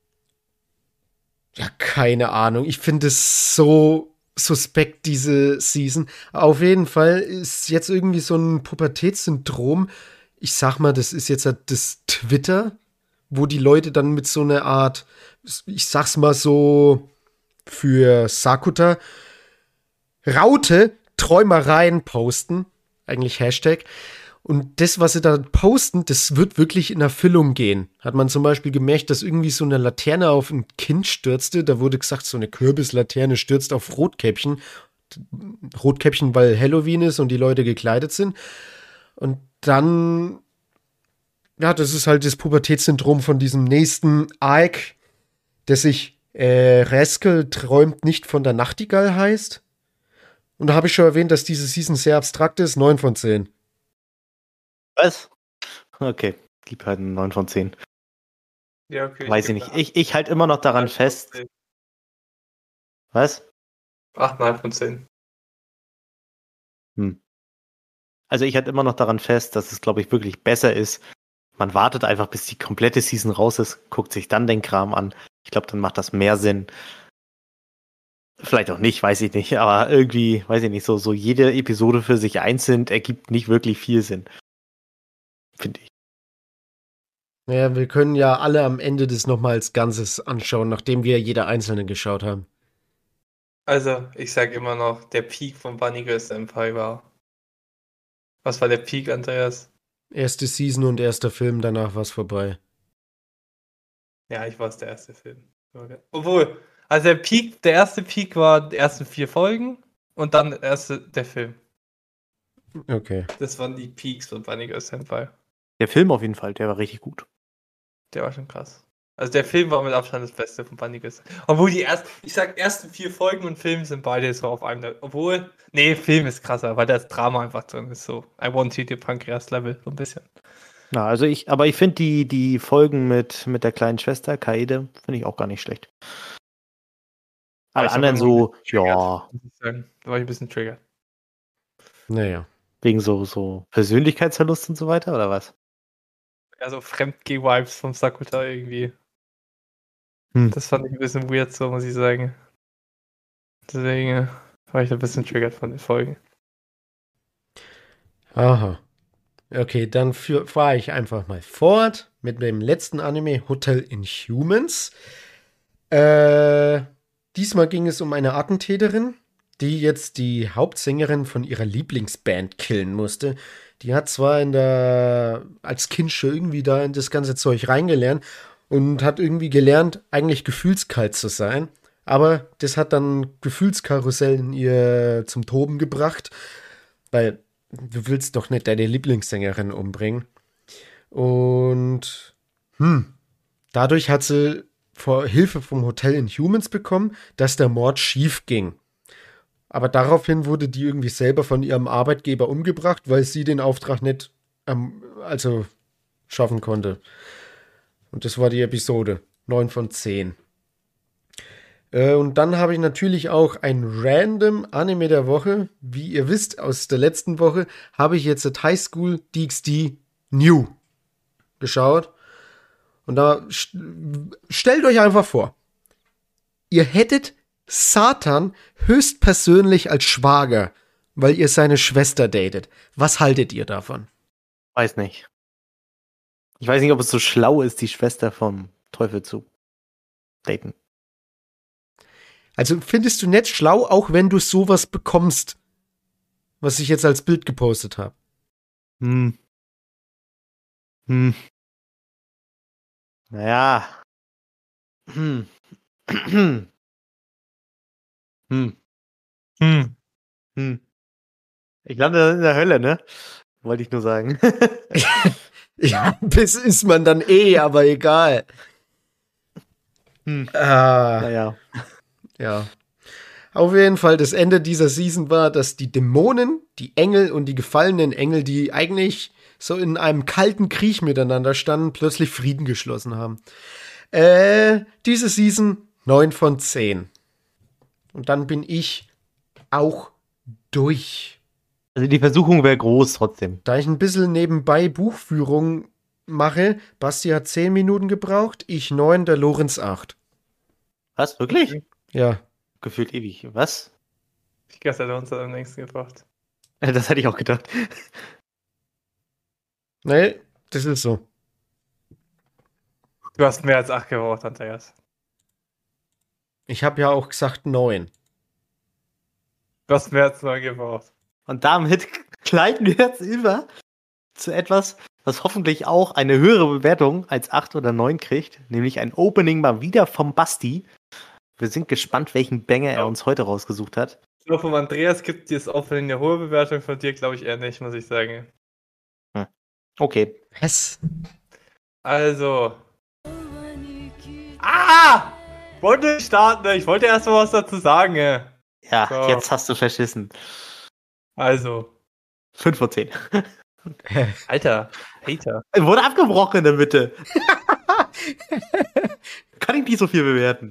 ja, keine Ahnung. Ich finde es so suspekt, diese Season. Auf jeden Fall ist jetzt irgendwie so ein Pubertätssyndrom. Ich sag mal, das ist jetzt das Twitter, wo die Leute dann mit so einer Art, ich sag's mal so für Sakuta, Raute Träumereien posten. Eigentlich Hashtag. Und das, was sie da posten, das wird wirklich in Erfüllung gehen. Hat man zum Beispiel gemerkt, dass irgendwie so eine Laterne auf ein Kind stürzte. Da wurde gesagt, so eine Kürbislaterne stürzt auf Rotkäppchen. Rotkäppchen, weil Halloween ist und die Leute gekleidet sind. Und dann, ja, das ist halt das Pubertätssyndrom von diesem nächsten Arc, der sich äh, Rascal träumt nicht von der Nachtigall heißt. Und da habe ich schon erwähnt, dass diese Season sehr abstrakt ist. neun von zehn. Was? Okay, gib halt eine neun von zehn. Ja, okay. Weiß ich nicht. Ich, ich halte immer noch daran fest. Was? acht Komma fünf von zehn. Hm. Also ich halte immer noch daran fest, dass es, glaube ich, wirklich besser ist. Man wartet einfach, bis die komplette Season raus ist, guckt sich dann den Kram an. Ich glaube, dann macht das mehr Sinn. Vielleicht auch nicht, weiß ich nicht. Aber irgendwie, weiß ich nicht, so, so jede Episode für sich einzeln ergibt nicht wirklich viel Sinn. Finde ich. Naja, wir können ja alle am Ende das nochmal als Ganzes anschauen, nachdem wir jeder Einzelne geschaut haben. Also, ich sage immer noch, der Peak von Bunny Girl Senpai war. Was war der Peak, Andreas? Erste Season und erster Film, danach war es vorbei. Ja, ich war es der erste Film. Obwohl, also der Peak, der erste Peak war die ersten vier Folgen und dann der erste, der Film. Okay. Das waren die Peaks von Bunny Girl Senpai. Der Film auf jeden Fall, der war richtig gut. Der war schon krass. Also der Film war mit Abstand das Beste von Bunny Girl Senpai. Obwohl die ersten, ich sag, ersten vier Folgen und Film sind beide so auf einem Level. Obwohl, nee, Film ist krasser, weil das Drama einfach drin ist so. I want to the Pancreas Level, so ein bisschen. Na, also ich, aber ich finde die, die Folgen mit, mit der kleinen Schwester, Kaede, finde ich auch gar nicht schlecht. Alle ich hab anderen immer so, ein bisschen ja, muss ich sagen. Da war ich ein bisschen triggert. Naja. wegen so, so Persönlichkeitsverlust und so weiter, oder was? Also Fremdgeh-Vibes vom Sakuta irgendwie. Hm. Das fand ich ein bisschen weird, so muss ich sagen. Deswegen war ich ein bisschen triggert von den Folgen. Aha. Okay, dann fahre ich einfach mal fort mit dem letzten Anime, Hotel Inhumans. Äh, diesmal ging es um eine Attentäterin, die jetzt die Hauptsängerin von ihrer Lieblingsband killen musste. Die hat zwar in der als Kind schon irgendwie da in das ganze Zeug reingelernt und hat irgendwie gelernt, eigentlich gefühlskalt zu sein. Aber das hat dann Gefühlskarussell in ihr zum Toben gebracht, weil du willst doch nicht deine Lieblingssängerin umbringen. Und hm, dadurch hat sie vor Hilfe vom Hotel Inhumans bekommen, dass der Mord schief ging. Aber daraufhin wurde die irgendwie selber von ihrem Arbeitgeber umgebracht, weil sie den Auftrag nicht ähm, also schaffen konnte. Und das war die Episode. neun von zehn. Äh, und dann habe ich natürlich auch ein random Anime der Woche. Wie ihr wisst, aus der letzten Woche habe ich jetzt das High School D X D New geschaut. Und da st- stellt euch einfach vor, ihr hättet Satan höchstpersönlich als Schwager, weil ihr seine Schwester datet. Was haltet ihr davon? Weiß nicht. Ich weiß nicht, ob es so schlau ist, die Schwester vom Teufel zu daten. Also findest du nicht schlau, auch wenn du sowas bekommst, was ich jetzt als Bild gepostet habe? Hm. Hm. Naja. Hm. Hm. Hm. Hm. Hm. Ich lande in der Hölle, ne? Wollte ich nur sagen. Ja, das ist man dann eh, aber egal. Hm. Ah, Naja. ja. Auf jeden Fall, das Ende dieser Season war, dass die Dämonen, die Engel und die gefallenen Engel, die eigentlich so in einem kalten Krieg miteinander standen, plötzlich Frieden geschlossen haben. Äh, diese Season neun von zehn. Und dann bin ich auch durch. Also die Versuchung wäre groß trotzdem. Da ich ein bisschen nebenbei Buchführung mache, Basti hat zehn Minuten gebraucht, ich neun, der Lorenz acht. Was? Wirklich? Ja. Gefühlt ewig. Was? Ich glaube, der hat uns am nächsten gebracht. Das hätte ich auch gedacht. Nee, das ist so. Du hast mehr als acht gebraucht, Andreas. Ich habe ja auch gesagt neun. Du hast mehr als neun gebraucht. Und damit gleiten wir jetzt über zu etwas, was hoffentlich auch eine höhere Bewertung als acht oder neun kriegt, nämlich ein Opening mal wieder vom Basti. Wir sind gespannt, welchen Banger er uns heute rausgesucht hat. Ich glaube, vom Andreas gibt es auch eine hohe Bewertung, von dir glaube ich eher nicht, muss ich sagen. Okay. Was? Also. Ah! Wollte ich starten, ich wollte erst mal was dazu sagen. Ja, So. jetzt hast du verschissen. Also. fünf von zehn. Alter, Hater. Wurde abgebrochen in der Mitte. Kann ich nicht so viel bewerten.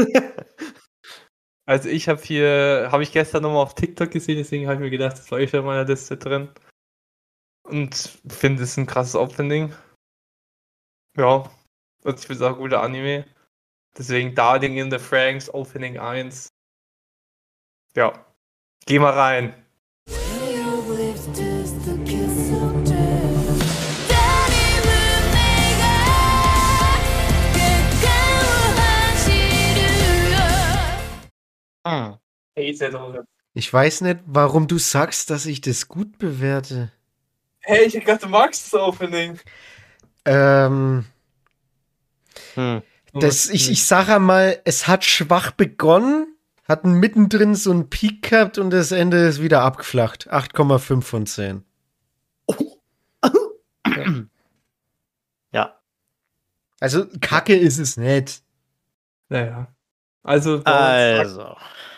Also ich habe hier, habe ich gestern nochmal auf TikTok gesehen, deswegen habe ich mir gedacht, das war ich in meiner Liste drin. Und finde es ein krasses Opening. Ja, und ich finde es auch ein guter Anime. Deswegen Darling in the Franxx, Opening eins. Ja, geh mal rein. Hm. Hey, ist ja doch. Ich weiß nicht, warum du sagst, dass ich das gut bewerte. Hey, ich dachte, du magst das Opening. Ähm, Hm. das, ich, ich sage einmal, es hat schwach begonnen, hat mittendrin so einen Peak gehabt und das Ende ist wieder abgeflacht. acht Komma fünf von zehn. Ja. Also, Kacke ist es nicht. Naja. Also, Also.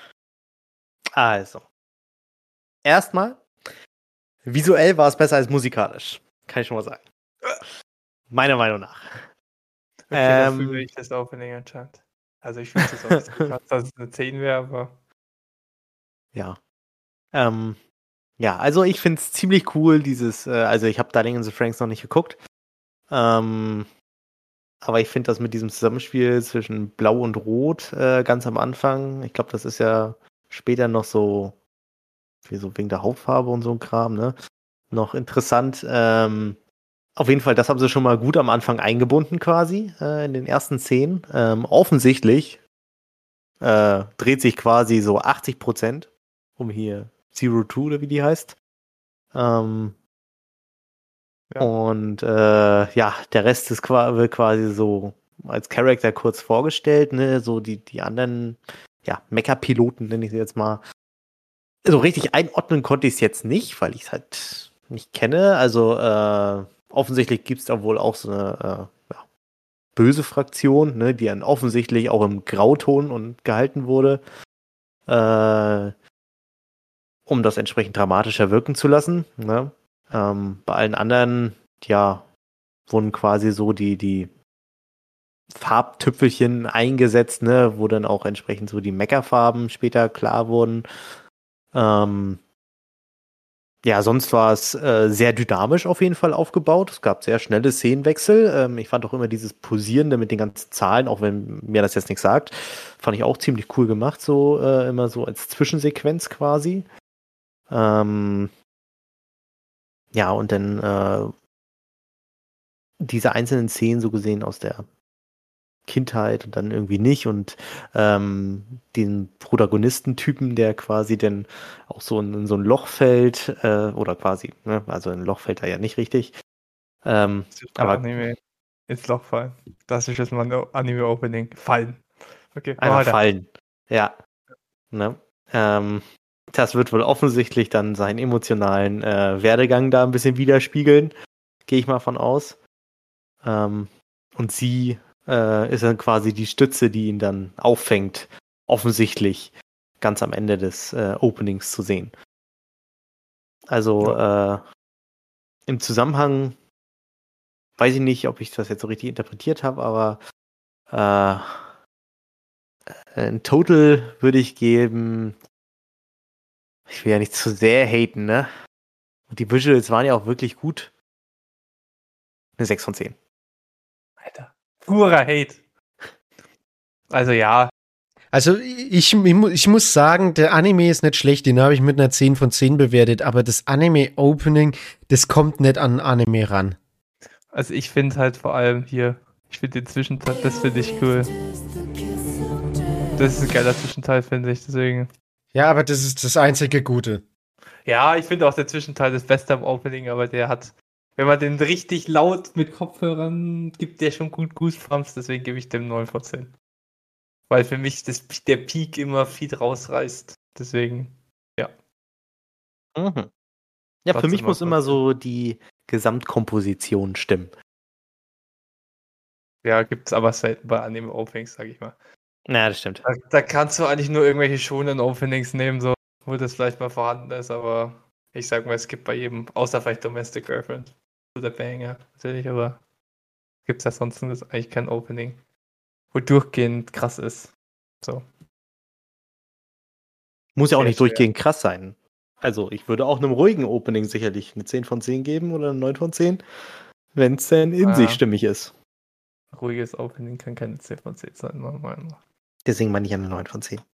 Also. Erstmal, visuell war es besser als musikalisch. Kann ich schon mal sagen. Meiner Meinung nach. okay, ähm, dafür will ich das Opening anscheinend. Also ich finde es auch nicht so krass, dass es eine zehn wäre, aber Ja. Ähm, ja, also ich finde es ziemlich cool, dieses, äh, also ich habe Darling in the Franxx noch nicht geguckt. Ähm, aber ich finde das mit diesem Zusammenspiel zwischen Blau und Rot äh, ganz am Anfang, ich glaube, das ist ja später noch so, wie so wegen der Hautfarbe und so ein Kram, ne? Noch interessant. Ähm, auf jeden Fall, das haben sie schon mal gut am Anfang eingebunden quasi, äh, in den ersten Szenen. Ähm, offensichtlich äh, dreht sich quasi so achtzig Prozent um hier Zero Two oder wie die heißt. Ähm, Ja. Und äh, ja, der Rest ist qua- wird quasi so als Charakter kurz vorgestellt, ne, so die, die anderen, ja, Mecha-Piloten, nenne ich sie jetzt mal. So richtig einordnen konnte ich es jetzt nicht, weil ich es halt nicht kenne. Also äh, offensichtlich gibt es da wohl auch so eine äh, ja, böse Fraktion, ne, die dann offensichtlich auch im Grauton und gehalten wurde, äh, um das entsprechend dramatischer wirken zu lassen. Ne? Ähm, bei allen anderen, ja, wurden quasi so die, die Farbtüpfelchen eingesetzt, ne, wo dann auch entsprechend so die Mecha-Farben später klar wurden. Ähm, ja, sonst war es äh, sehr dynamisch auf jeden Fall aufgebaut. Es gab sehr schnelle Szenenwechsel. Ähm, ich fand auch immer dieses Posierende mit den ganzen Zahlen, auch wenn mir das jetzt nichts sagt, fand ich auch ziemlich cool gemacht, so äh, immer so als Zwischensequenz quasi. Ähm, ja, und dann äh, diese einzelnen Szenen so gesehen aus der Kindheit und dann irgendwie nicht und ähm, den Protagonistentypen, der quasi dann auch so in, in so ein Loch fällt, äh, oder quasi, ne? Also in ein Loch fällt er ja nicht richtig. Ähm, aber Anime ins Loch fallen. Das ist jetzt mal ein Anime-Opening. Fallen. Okay, mach einfach weiter. fallen. Ja. Ne? Ähm, das wird wohl offensichtlich dann seinen emotionalen äh, Werdegang da ein bisschen widerspiegeln, gehe ich mal von aus. Ähm, und sie äh, ist dann quasi die Stütze, die ihn dann auffängt, offensichtlich ganz am Ende des äh, Openings zu sehen. Also äh, im Zusammenhang weiß ich nicht, ob ich das jetzt so richtig interpretiert habe, aber äh, in Total würde ich geben, ich will ja nicht zu sehr haten, ne? Und die Visuals waren ja auch wirklich gut. Eine sechs von zehn. Alter. Purer Hate. Also ja, Also ich, ich, mu- ich muss sagen, der Anime ist nicht schlecht, den habe ich mit einer zehn von zehn bewertet, aber das Anime-Opening, das kommt nicht an Anime ran. also ich finde halt vor allem hier, ich finde den Zwischenteil, das finde ich cool. Das ist ein geiler Zwischenteil, finde ich, deswegen. Ja, aber das ist das einzige Gute. Ja, ich finde auch der Zwischenteil das Beste am Opening, aber der hat, wenn man den richtig laut mit Kopfhörern gibt, der schon gut Goosebumps, deswegen gebe ich dem neun von zehn. Weil für mich das, der Peak immer viel rausreißt, deswegen, ja. Mhm. Ja, für Trotzdem mich mal muss immer trotzdem. so die Gesamtkomposition stimmen. Ja, gibt's aber selten bei Anime-Openings, sag ich mal. Ja, das stimmt. Da, da kannst du eigentlich nur irgendwelche schonen Openings nehmen, so, wo das vielleicht mal vorhanden ist, aber ich sag mal, es gibt bei jedem, außer vielleicht Domestic Girlfriend, so der Banger, natürlich, aber gibt's ja sonst das eigentlich kein Opening, wo durchgehend krass ist. So. Muss ja auch Sehr nicht schwer. durchgehend krass sein. Also, ich würde auch einem ruhigen Opening sicherlich eine zehn von zehn geben oder eine neun von zehn, wenn es denn in Ah. sich stimmig ist. Ruhiges Opening kann keine zehn von zehn sein, meiner Meinung nach. Deswegen meine ich eine neun von zehn.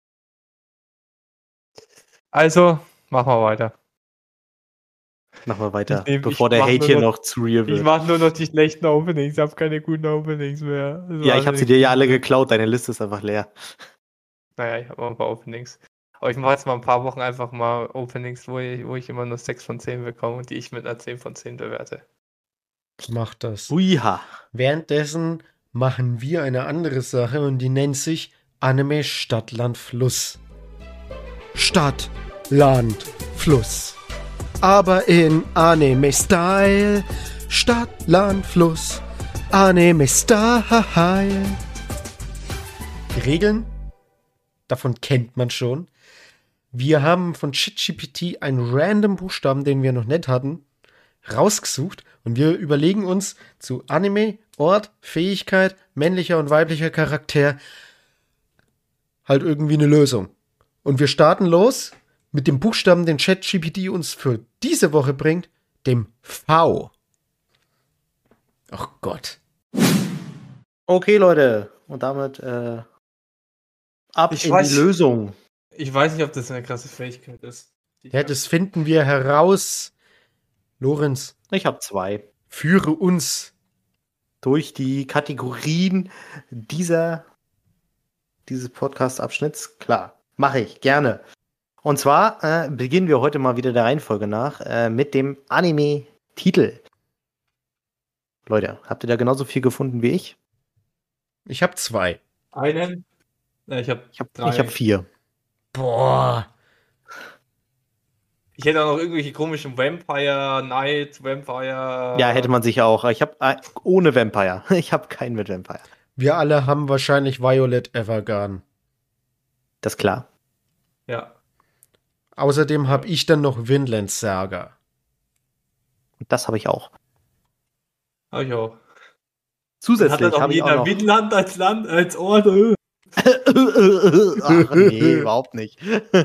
Also, machen wir weiter. Machen wir weiter, Ich nehm- bevor ich der mach Hate nur hier noch- noch zu real Ich wird. mache nur noch die schlechten Openings, ich habe keine guten Openings mehr. Das Ja, war ich habe sie richtig dir ja alle gut. geklaut, deine Liste ist einfach leer. Naja, ich habe auch ein paar Openings. Aber ich mache jetzt mal ein paar Wochen einfach mal Openings, wo ich, wo ich immer nur sechs von zehn bekomme und die ich mit einer zehn von zehn bewerte. Macht das. Uiha. Währenddessen machen wir eine andere Sache und die nennt sich Anime Stadt, Land, Fluss. Stadt, Land, Fluss. Aber in Anime-Style. Stadt, Land, Fluss. Anime-Style. Die Regeln, davon kennt man schon. Wir haben von ChatGPT einen random Buchstaben, den wir noch nicht hatten, rausgesucht und wir überlegen uns zu Anime, Ort, Fähigkeit, männlicher und weiblicher Charakter halt irgendwie eine Lösung. Und wir starten los mit dem Buchstaben, den ChatGPT uns für diese Woche bringt, dem V. Ach Gott. Okay, Leute. Und damit äh, ab Ich in weiß- die Lösung. Ich weiß nicht, ob das eine krasse Fähigkeit ist. Ja, das finden wir heraus. Lorenz, Ich habe zwei. führe uns. Durch die Kategorien dieser, dieses Podcast-Abschnitts. Klar, mache ich gerne. Und zwar äh, beginnen wir heute mal wieder der Reihenfolge nach äh, mit dem Anime-Titel. Leute, habt ihr da genauso viel gefunden wie ich? Ich habe zwei. Einen? Ja, ich habe Ich habe drei. ich hab vier. Boah. Ich hätte auch noch irgendwelche komischen Vampire, Knight, Vampire. Ja, hätte man sich auch. Ich habe äh, ohne Vampire. Ich habe keinen mit Vampire. Wir alle haben wahrscheinlich Violet Evergarden. Das ist klar. Ja. Außerdem habe ich dann noch Vinland Saga. Und das habe ich auch. Hab ich auch. Hat Zusätzlich dann auch habe ich auch jeder noch. Winland als Land, als Ort. äh. Ach nee, überhaupt nicht.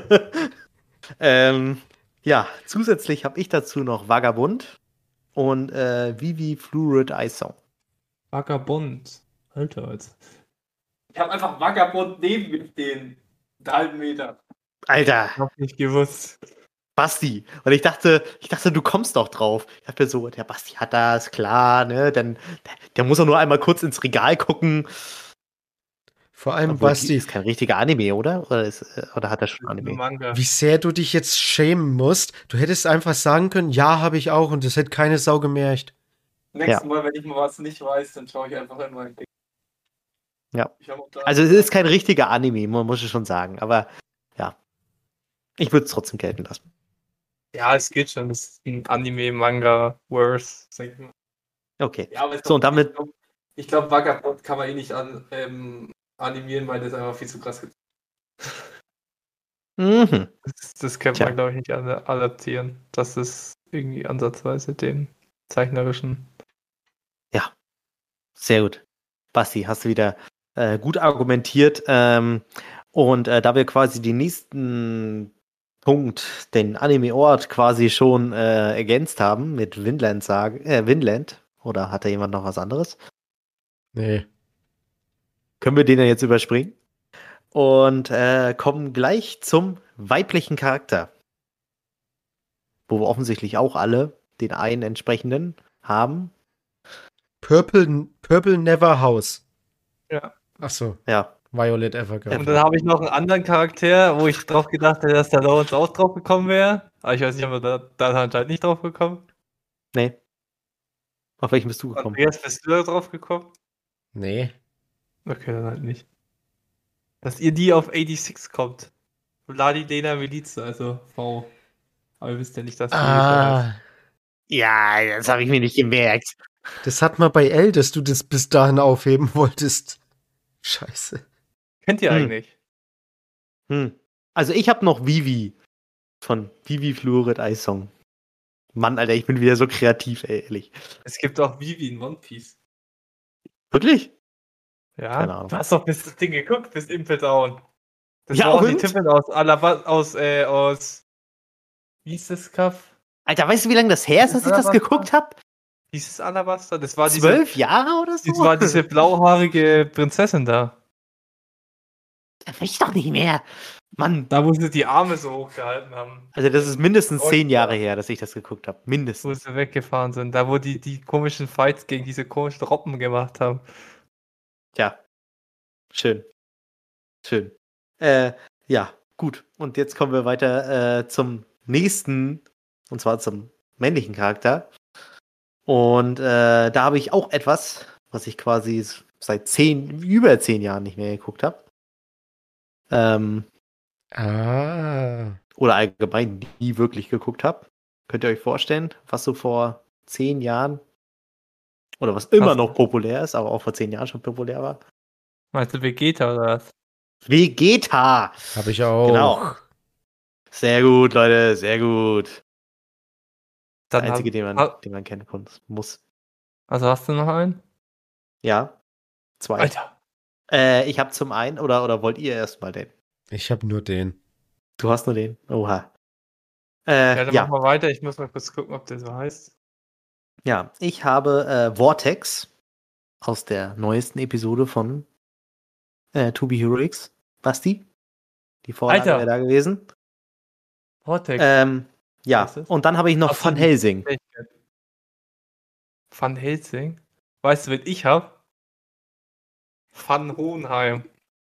ähm, ja, zusätzlich habe ich dazu noch Vagabund und äh, Vivi Fluorid Ice Song. Vagabund. Alter, jetzt. Ich habe einfach Vagabund neben mir stehen. Einen halben Meter. Alter, Ich hab nicht gewusst. Basti. Und ich dachte, ich dachte, du kommst doch drauf. Ich dachte so, der Basti hat das, klar, ne? Dann, der, der muss doch nur einmal kurz ins Regal gucken. Vor allem, Obwohl, Basti, ist kein richtiger Anime, oder? Oder, ist, äh, oder hat er schon Anime? Manga. wie sehr du dich jetzt schämen musst. Du hättest einfach sagen können, ja, habe ich auch und das hätte keine Sau gemerkt. Nächstes Ja. Mal, wenn ich mal was nicht weiß, dann schaue ich einfach in mein Ding. Ja. Ich hab auch da- Also es ist kein richtiger Anime, man muss es schon sagen. Aber ja, ich würde es trotzdem gelten lassen. Ja, es geht schon. Das ist ein Anime, Manga, Worse. sag ich mal. Okay. Ja, aber es So, und damit- Ich glaube, ich glaub, Vagabond kann man eh nicht an, ähm, animieren, weil das einfach viel zu krass ist. Mhm. Das, das kann Tja. man, glaube ich, nicht ad- adaptieren. Das ist irgendwie ansatzweise den zeichnerischen. Sehr gut. Basti, hast du wieder äh, gut argumentiert. Ähm, und äh, da wir quasi den nächsten Punkt, den Anime-Ort quasi schon äh, ergänzt haben mit Vinland, sagen, äh, Vinland, oder hat da jemand noch was anderes? Nee. Können wir den ja jetzt überspringen und äh, kommen gleich zum weiblichen Charakter, wo wir offensichtlich auch alle den einen entsprechenden haben. Purple, Purple Never House. Ja. Ach so, Ja, Violet Evergarden. Und dann habe ich noch einen anderen Charakter, wo ich drauf gedacht hätte, dass der Lawrence auch drauf gekommen wäre. Aber ich weiß nicht, ob er da, da anscheinend nicht drauf gekommen. nee. Auf welchen bist du gekommen? Andreas, bist du da drauf gekommen? Nee. Okay, dann halt nicht. Dass ihr die auf sechsundachtzig kommt. Vladi Lena Milice, also V. Aber ihr wisst ja nicht, dass die Ah, Ja, das habe ich mir nicht gemerkt. das hat man bei L, dass du das bis dahin aufheben wolltest. Scheiße. Kennt ihr Hm. eigentlich? Hm. Also ich habe noch Vivi von Vivi Fluorid Ice Song. Mann, Alter, ich bin wieder so kreativ, ey, ehrlich. Es gibt auch Vivi in One Piece. Wirklich? Ja, Keine Ahnung. du hast doch bis das Ding geguckt, bis Impel Down. Das Ja, war auch die und? Tippin aus Alaba aus, äh, aus. Wie ist das Kaff? Alter, weißt du, wie lange das her ist, dass ich das Alabaster? geguckt habe? Dieses Alabaster? Das war diese, Zwölf Jahre oder so? das war diese blauhaarige Prinzessin da. Das weiß ich doch nicht mehr. Mann, Da, wo sie die Arme so hochgehalten haben. also das ist mindestens Oh, zehn ja. Jahre her, dass ich das geguckt habe. Wo Mindestens. sie weggefahren sind. Da, wo die die komischen Fights gegen diese komischen Robben gemacht haben. Ja. Schön. Schön. Äh, ja, gut. Und jetzt kommen wir weiter äh, zum nächsten, und zwar zum männlichen Charakter. Und äh, da habe ich auch etwas, was ich quasi seit zehn, über zehn Jahren nicht mehr geguckt habe. Ähm, Ah. oder allgemein nie wirklich geguckt habe. Könnt ihr euch vorstellen, was so vor zehn Jahren oder was immer Was? noch populär ist, aber auch vor zehn Jahren schon populär war? Meinst du Vegeta oder was? Vegeta! Habe ich auch. Genau. Sehr gut, Leute, sehr gut. Der Dann einzige, hab- den man, ha- den man kennen kon- muss. Also hast du noch einen? Ja, zwei. Alter. Äh, ich habe zum einen, oder, oder wollt ihr erstmal den? Ich habe nur den. Du hast nur den? Oha. Ja, Äh, dann ja, mach mal weiter. Ich muss mal kurz gucken, ob der so heißt. ja, ich habe äh, Vortex aus der neuesten Episode von äh, To Be Heroics. Basti? Die Vorlage Alter. wäre da gewesen. Vortex. Ähm, ja, Was ist das? und dann habe ich noch Ach so, Van die- Helsing. Van Helsing? Weißt du, wen ich hab? Van Hohenheim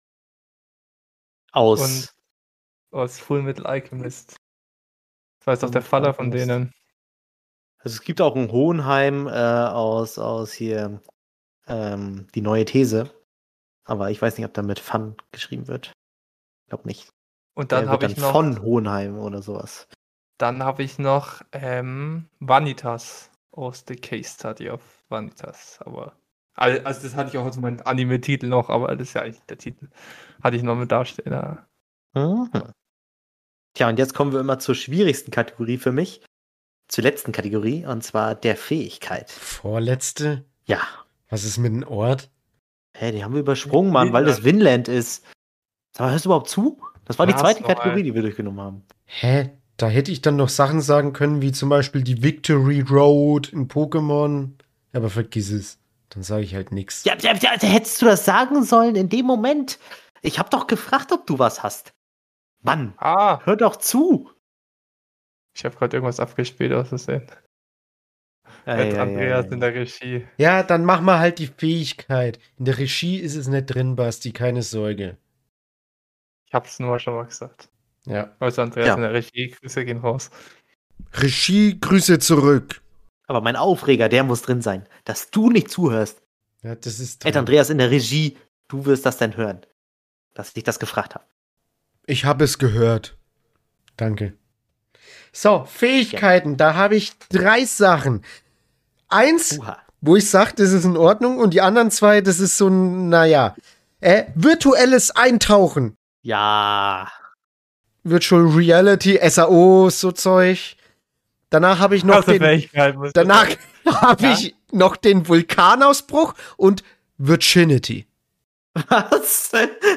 Aus. und aus Full Metal Alchemist. Das war jetzt auch der Full Metal Vater von Alchemist. denen. Also es gibt auch einen Hohenheim äh, aus, aus hier ähm, die neue These. Aber ich weiß nicht, ob da mit Fun geschrieben wird. Ich glaube nicht. Und dann Der habe wird ich noch, von Hohenheim oder sowas. dann habe ich noch ähm, Vanitas aus The Case Study of Vanitas. Aber al- also das hatte ich auch als meinen Anime-Titel noch, aber das ist ja eigentlich der Titel. Hatte ich noch mit dastehen. Ja. Mhm. Tja, und jetzt kommen wir immer zur schwierigsten Kategorie für mich. Zur letzten Kategorie, und zwar der Fähigkeit. Vorletzte? Ja. Was ist mit dem Ort? Hä, die haben wir übersprungen, Mann, weil das Vinland ist. Sag mal, hörst du überhaupt zu? Das war die Ja, zweite ist normal. Kategorie, die wir durchgenommen haben. Hä? Da hätte ich dann noch Sachen sagen können, wie zum Beispiel die Victory Road in Pokémon. Aber vergiss es. Dann sage ich halt nichts. Ja, ja, ja, hättest du das sagen sollen in dem Moment? Ich hab doch gefragt, ob du was hast. Mann, Ah, hör doch zu. ich habe gerade irgendwas abgespielt aus Versehen. Ei, Mit ei, Andreas ei, in ei. der Regie. Ja, dann mach mal halt die Fähigkeit. In der Regie ist es nicht drin, Basti, keine Sorge. Ich habe es nur schon mal gesagt. Ja. Also Andreas Ja. in der Regie, Grüße gehen raus. Regie, Grüße zurück. Aber mein Aufreger, der muss drin sein. Dass du nicht zuhörst. Ja, das ist Ed drin. Andreas in der Regie, du wirst das dann hören. Dass ich das gefragt habe. Ich habe es gehört. Danke. So, Fähigkeiten. Da habe ich drei Sachen. Eins, Uha. wo ich sage, das ist in Ordnung. Und die anderen zwei, das ist so ein, naja. Äh, virtuelles Eintauchen. Ja. Virtual Reality, S A O, so Zeug. Danach habe ich noch Also den, Fähigkeit muss danach habe Ja. ich noch den Vulkanausbruch und Virginity. Was?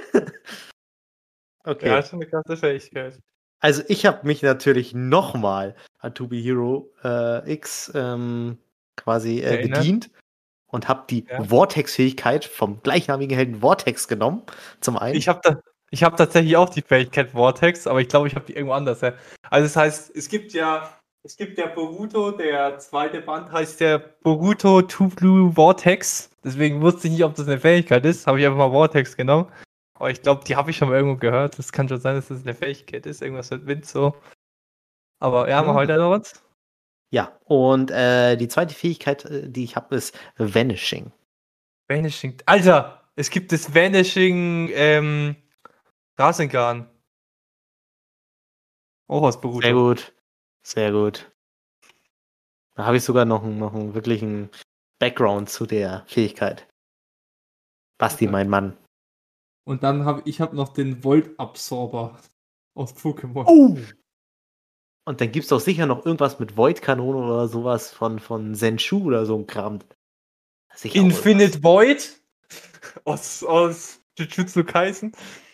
Okay. Ja, ist schon eine krasse Fähigkeit. Also ich habe mich natürlich nochmal an To Be Hero äh, X ähm, quasi äh, Erinnert. bedient und habe die Ja. Vortex-Fähigkeit vom gleichnamigen Helden Vortex genommen. Zum einen. Ich habe da, ich habe tatsächlich auch die Fähigkeit Vortex, aber ich glaube, ich habe die irgendwo anders. Ja. Also das heißt, es gibt ja, es gibt ja Boruto, der zweite Band heißt der Boruto Two Blue Vortex. Deswegen wusste ich nicht, ob das eine Fähigkeit ist. Habe ich einfach mal Vortex genommen. Aber ich glaube, die habe ich schon mal irgendwo gehört. Das kann schon sein, dass das eine Fähigkeit ist. Irgendwas mit Wind so. Aber ja, mal Ja. heute noch was. Ja, und äh, die zweite Fähigkeit, äh, die ich habe, ist Vanishing. Vanishing. Alter, es gibt das Vanishing ähm, Rasengan. Auch aus Boruto. Sehr gut. Sehr gut. Da habe ich sogar noch, einen- noch einen wirklichen Background zu der Fähigkeit. Basti, Okay. mein Mann. Und dann habe ich hab noch den Volt-Absorber aus Pokémon. Oh! Und dann gibt es doch sicher noch irgendwas mit Void-Kanone oder sowas von, von Senshu oder so ein Kram. Sicher auch Infinite Void aus, aus Jujutsu Kaisen.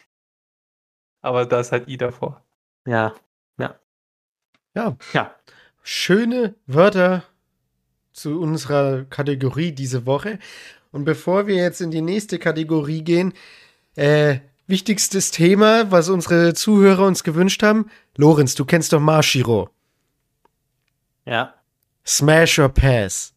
Aber da ist halt I davor. irgendwas. Ja, Ja, ja. schöne Wörter zu unserer Kategorie diese Woche. Und bevor wir jetzt in die nächste Kategorie gehen, äh, wichtigstes Thema, was unsere Zuhörer uns gewünscht haben. Lorenz, du kennst doch Mashiro. Ja. Smash or Pass.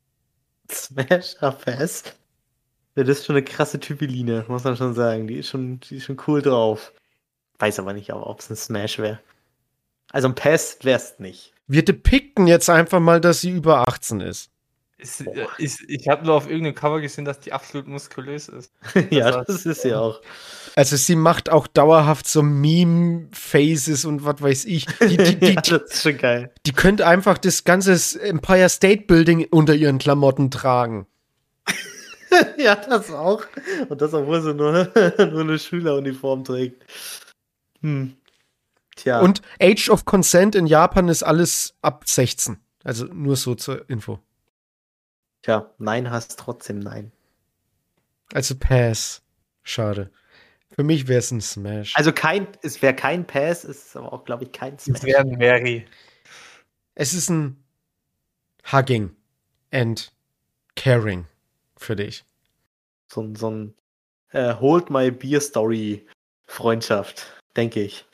Smash Up Fest. Ja, das ist schon eine krasse Typiline, muss man schon sagen. Die ist schon, die ist schon cool drauf. Weiß aber nicht, ob es ein Smash wäre. Also ein Pass wär's nicht. Wir depikten jetzt einfach mal, dass sie über achtzehn ist. Ist, Boah. äh, ist, ich habe nur auf irgendeinem Cover gesehen, dass die absolut muskulös ist. ja, Das das ist ja auch. Also sie macht auch dauerhaft so Meme-Faces und was weiß ich. Die, die, die, ja, das ist schon geil. die könnte einfach das ganze Empire State Building unter ihren Klamotten tragen. ja, das auch. Und das, obwohl sie nur, nur eine Schüleruniform trägt. Hm. Tja. Und Age of Consent in Japan ist alles ab sechzehn. Also nur so zur Info. Tja, nein heißt trotzdem nein. Also Pass. Schade. Für mich wäre es ein Smash. Also kein, es wäre kein Pass, es ist aber auch, glaube ich, kein Smash. Das wäre ein Mary. Es ist ein Hugging and Caring für dich. So, ein- so ein äh, Hold My Beer Story Freundschaft, denke ich.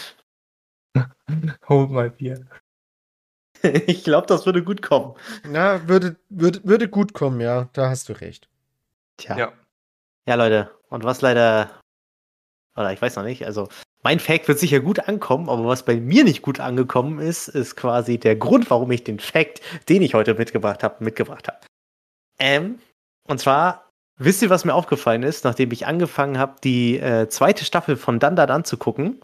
Hold my beer. ich glaube, das würde gut kommen. Na, würde, würde, würde gut kommen, ja. Da hast du recht. Tja. Ja. Ja, Leute, und was leider, oder ich weiß noch nicht, also mein Fact wird sicher gut ankommen, aber was bei mir nicht gut angekommen ist, ist quasi der Grund, warum ich den Fact, den ich heute mitgebracht habe, mitgebracht habe. Ähm, und zwar wisst ihr, was mir aufgefallen ist, nachdem ich angefangen habe, die äh, zweite Staffel von Dandan anzugucken?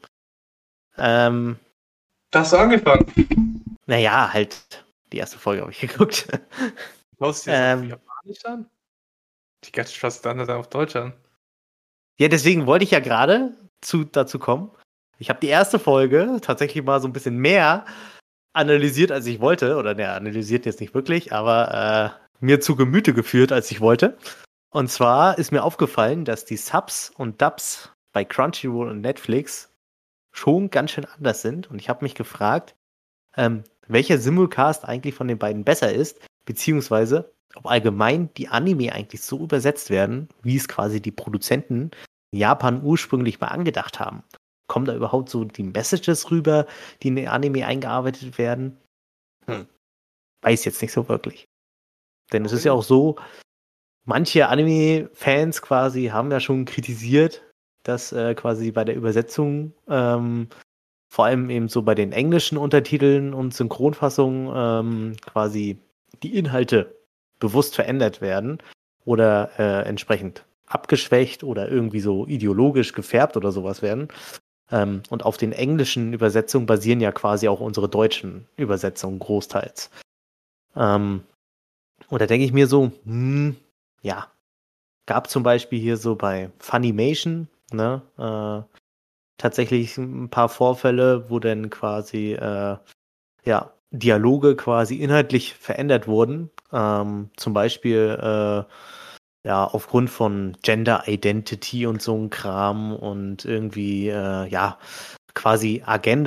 Ähm, Da hast du angefangen. naja, halt, die erste Folge habe ich geguckt. Schaust du dir das auf Ähm. Japanisch an? Die ganze fast dann auf Deutsch an. Ja, deswegen wollte ich ja gerade zu, dazu kommen. Ich habe die erste Folge tatsächlich mal so ein bisschen mehr analysiert, als ich wollte. Oder ne, analysiert jetzt nicht wirklich, aber äh, mir zu Gemüte geführt, als ich wollte. Und zwar ist mir aufgefallen, dass die Subs und Dubs bei Crunchyroll und Netflix schon ganz schön anders sind. Und ich habe mich gefragt, ähm, welcher Simulcast eigentlich von den beiden besser ist, beziehungsweise ob allgemein die Anime eigentlich so übersetzt werden, wie es quasi die Produzenten in Japan ursprünglich mal angedacht haben. Kommen da überhaupt so die Messages rüber, die in den Anime eingearbeitet werden? Hm. Weiß jetzt nicht so wirklich. Denn es ist ja auch so, manche Anime-Fans quasi haben ja schon kritisiert, dass äh, quasi bei der Übersetzung, ähm, vor allem eben so bei den englischen Untertiteln und Synchronfassungen, ähm, quasi die Inhalte bewusst verändert werden oder äh, entsprechend abgeschwächt oder irgendwie so ideologisch gefärbt oder sowas werden. Ähm, und auf den englischen Übersetzungen basieren ja quasi auch unsere deutschen Übersetzungen großteils. Ähm, und da denke ich mir so, hm, ja, gab zum Beispiel hier so bei Funimation, ne, äh, tatsächlich ein paar Vorfälle, wo dann quasi, äh, ja, Dialoge quasi inhaltlich verändert wurden. Ähm, zum Beispiel, äh, ja, aufgrund von Gender Identity und so ein Kram und irgendwie, äh, ja, quasi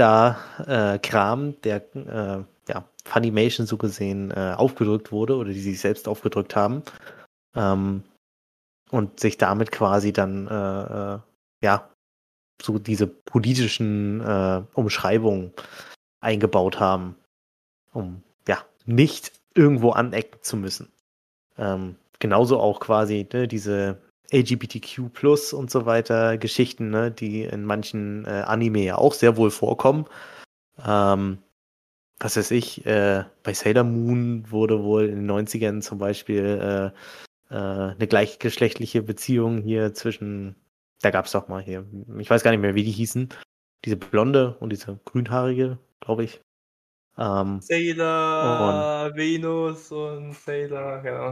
Agenda-Kram, äh, der, äh, ja, Funimation so gesehen äh, aufgedrückt wurde oder die sich selbst aufgedrückt haben. Ähm, und sich damit quasi dann, äh, äh, ja, so diese politischen äh, Umschreibungen eingebaut haben, um ja nicht irgendwo anecken zu müssen. Ähm, genauso auch quasi ne, diese L G B T Q plus und so weiter Geschichten, ne, die in manchen äh, Anime ja auch sehr wohl vorkommen. Ähm, was weiß ich, äh, bei Sailor Moon wurde wohl in den neunzigern zum Beispiel äh, äh, eine gleichgeschlechtliche Beziehung hier zwischen, da gab es doch mal hier, ich weiß gar nicht mehr, wie die hießen, diese blonde und diese grünhaarige, glaube ich. Ähm, Sailor, Venus und Sailor, genau.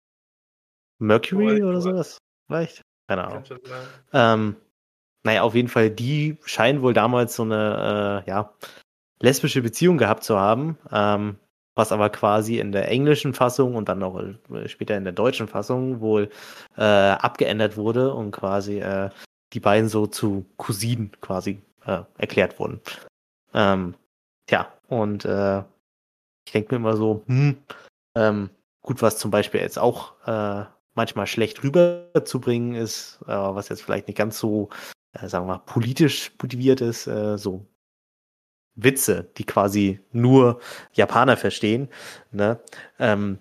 Mercury Oh, oder ich- sowas? Vielleicht? Keine Ahnung. Kann schon sein. Ähm, naja, auf jeden Fall, die scheinen wohl damals so eine, äh, ja, lesbische Beziehung gehabt zu haben, ähm, was aber quasi in der englischen Fassung und dann auch äh, später in der deutschen Fassung wohl äh, abgeändert wurde und quasi äh, die beiden so zu Cousinen quasi äh, erklärt wurden. Ähm, tja, und äh, ich denke mir immer so, hm, ähm, gut, was zum Beispiel jetzt auch äh, manchmal schlecht rüberzubringen ist, äh, was jetzt vielleicht nicht ganz so, äh, sagen wir mal, politisch motiviert ist, äh, so Witze, die quasi nur Japaner verstehen, ne? Ähm,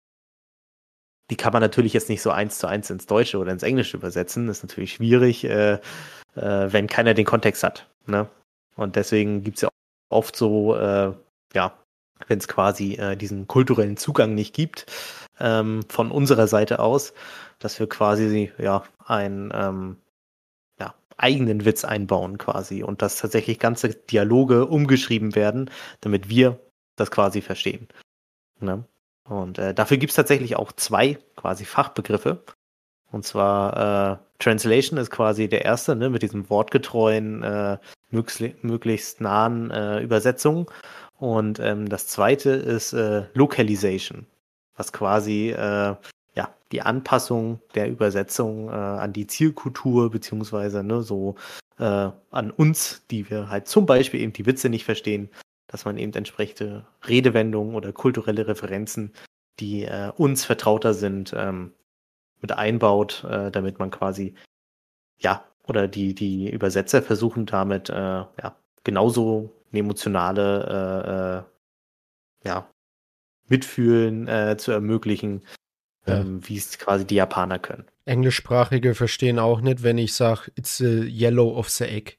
die kann man natürlich jetzt nicht so eins zu eins ins Deutsche oder ins Englische übersetzen. Das ist natürlich schwierig, äh, äh, wenn keiner den Kontext hat, ne? Und deswegen gibt es ja oft so, äh, ja, wenn es quasi äh, diesen kulturellen Zugang nicht gibt, ähm, von unserer Seite aus, dass wir quasi ja ein ähm, ja, eigenen Witz einbauen quasi und dass tatsächlich ganze Dialoge umgeschrieben werden, damit wir das quasi verstehen. Ne? Und äh, dafür gibt es tatsächlich auch zwei quasi Fachbegriffe. Und zwar äh, Translation ist quasi der erste, ne, mit diesem wortgetreuen, äh, möglichst, möglichst nahen äh, Übersetzungen. Und ähm, das zweite ist äh, Localization, was quasi äh, ja, die Anpassung der Übersetzung äh, an die Zielkultur, beziehungsweise ne, so äh, an uns, die wir halt zum Beispiel eben die Witze nicht verstehen, dass man eben entsprechende Redewendungen oder kulturelle Referenzen, die äh, uns vertrauter sind, ähm, mit einbaut, äh, damit man quasi, ja, oder die, die Übersetzer versuchen damit, äh, ja, genauso eine emotionale, äh, äh, ja, Mitfühlen äh, zu ermöglichen, Ja. ähm, wie es quasi die Japaner können. Englischsprachige verstehen auch nicht, wenn ich sage, it's the yellow of the egg.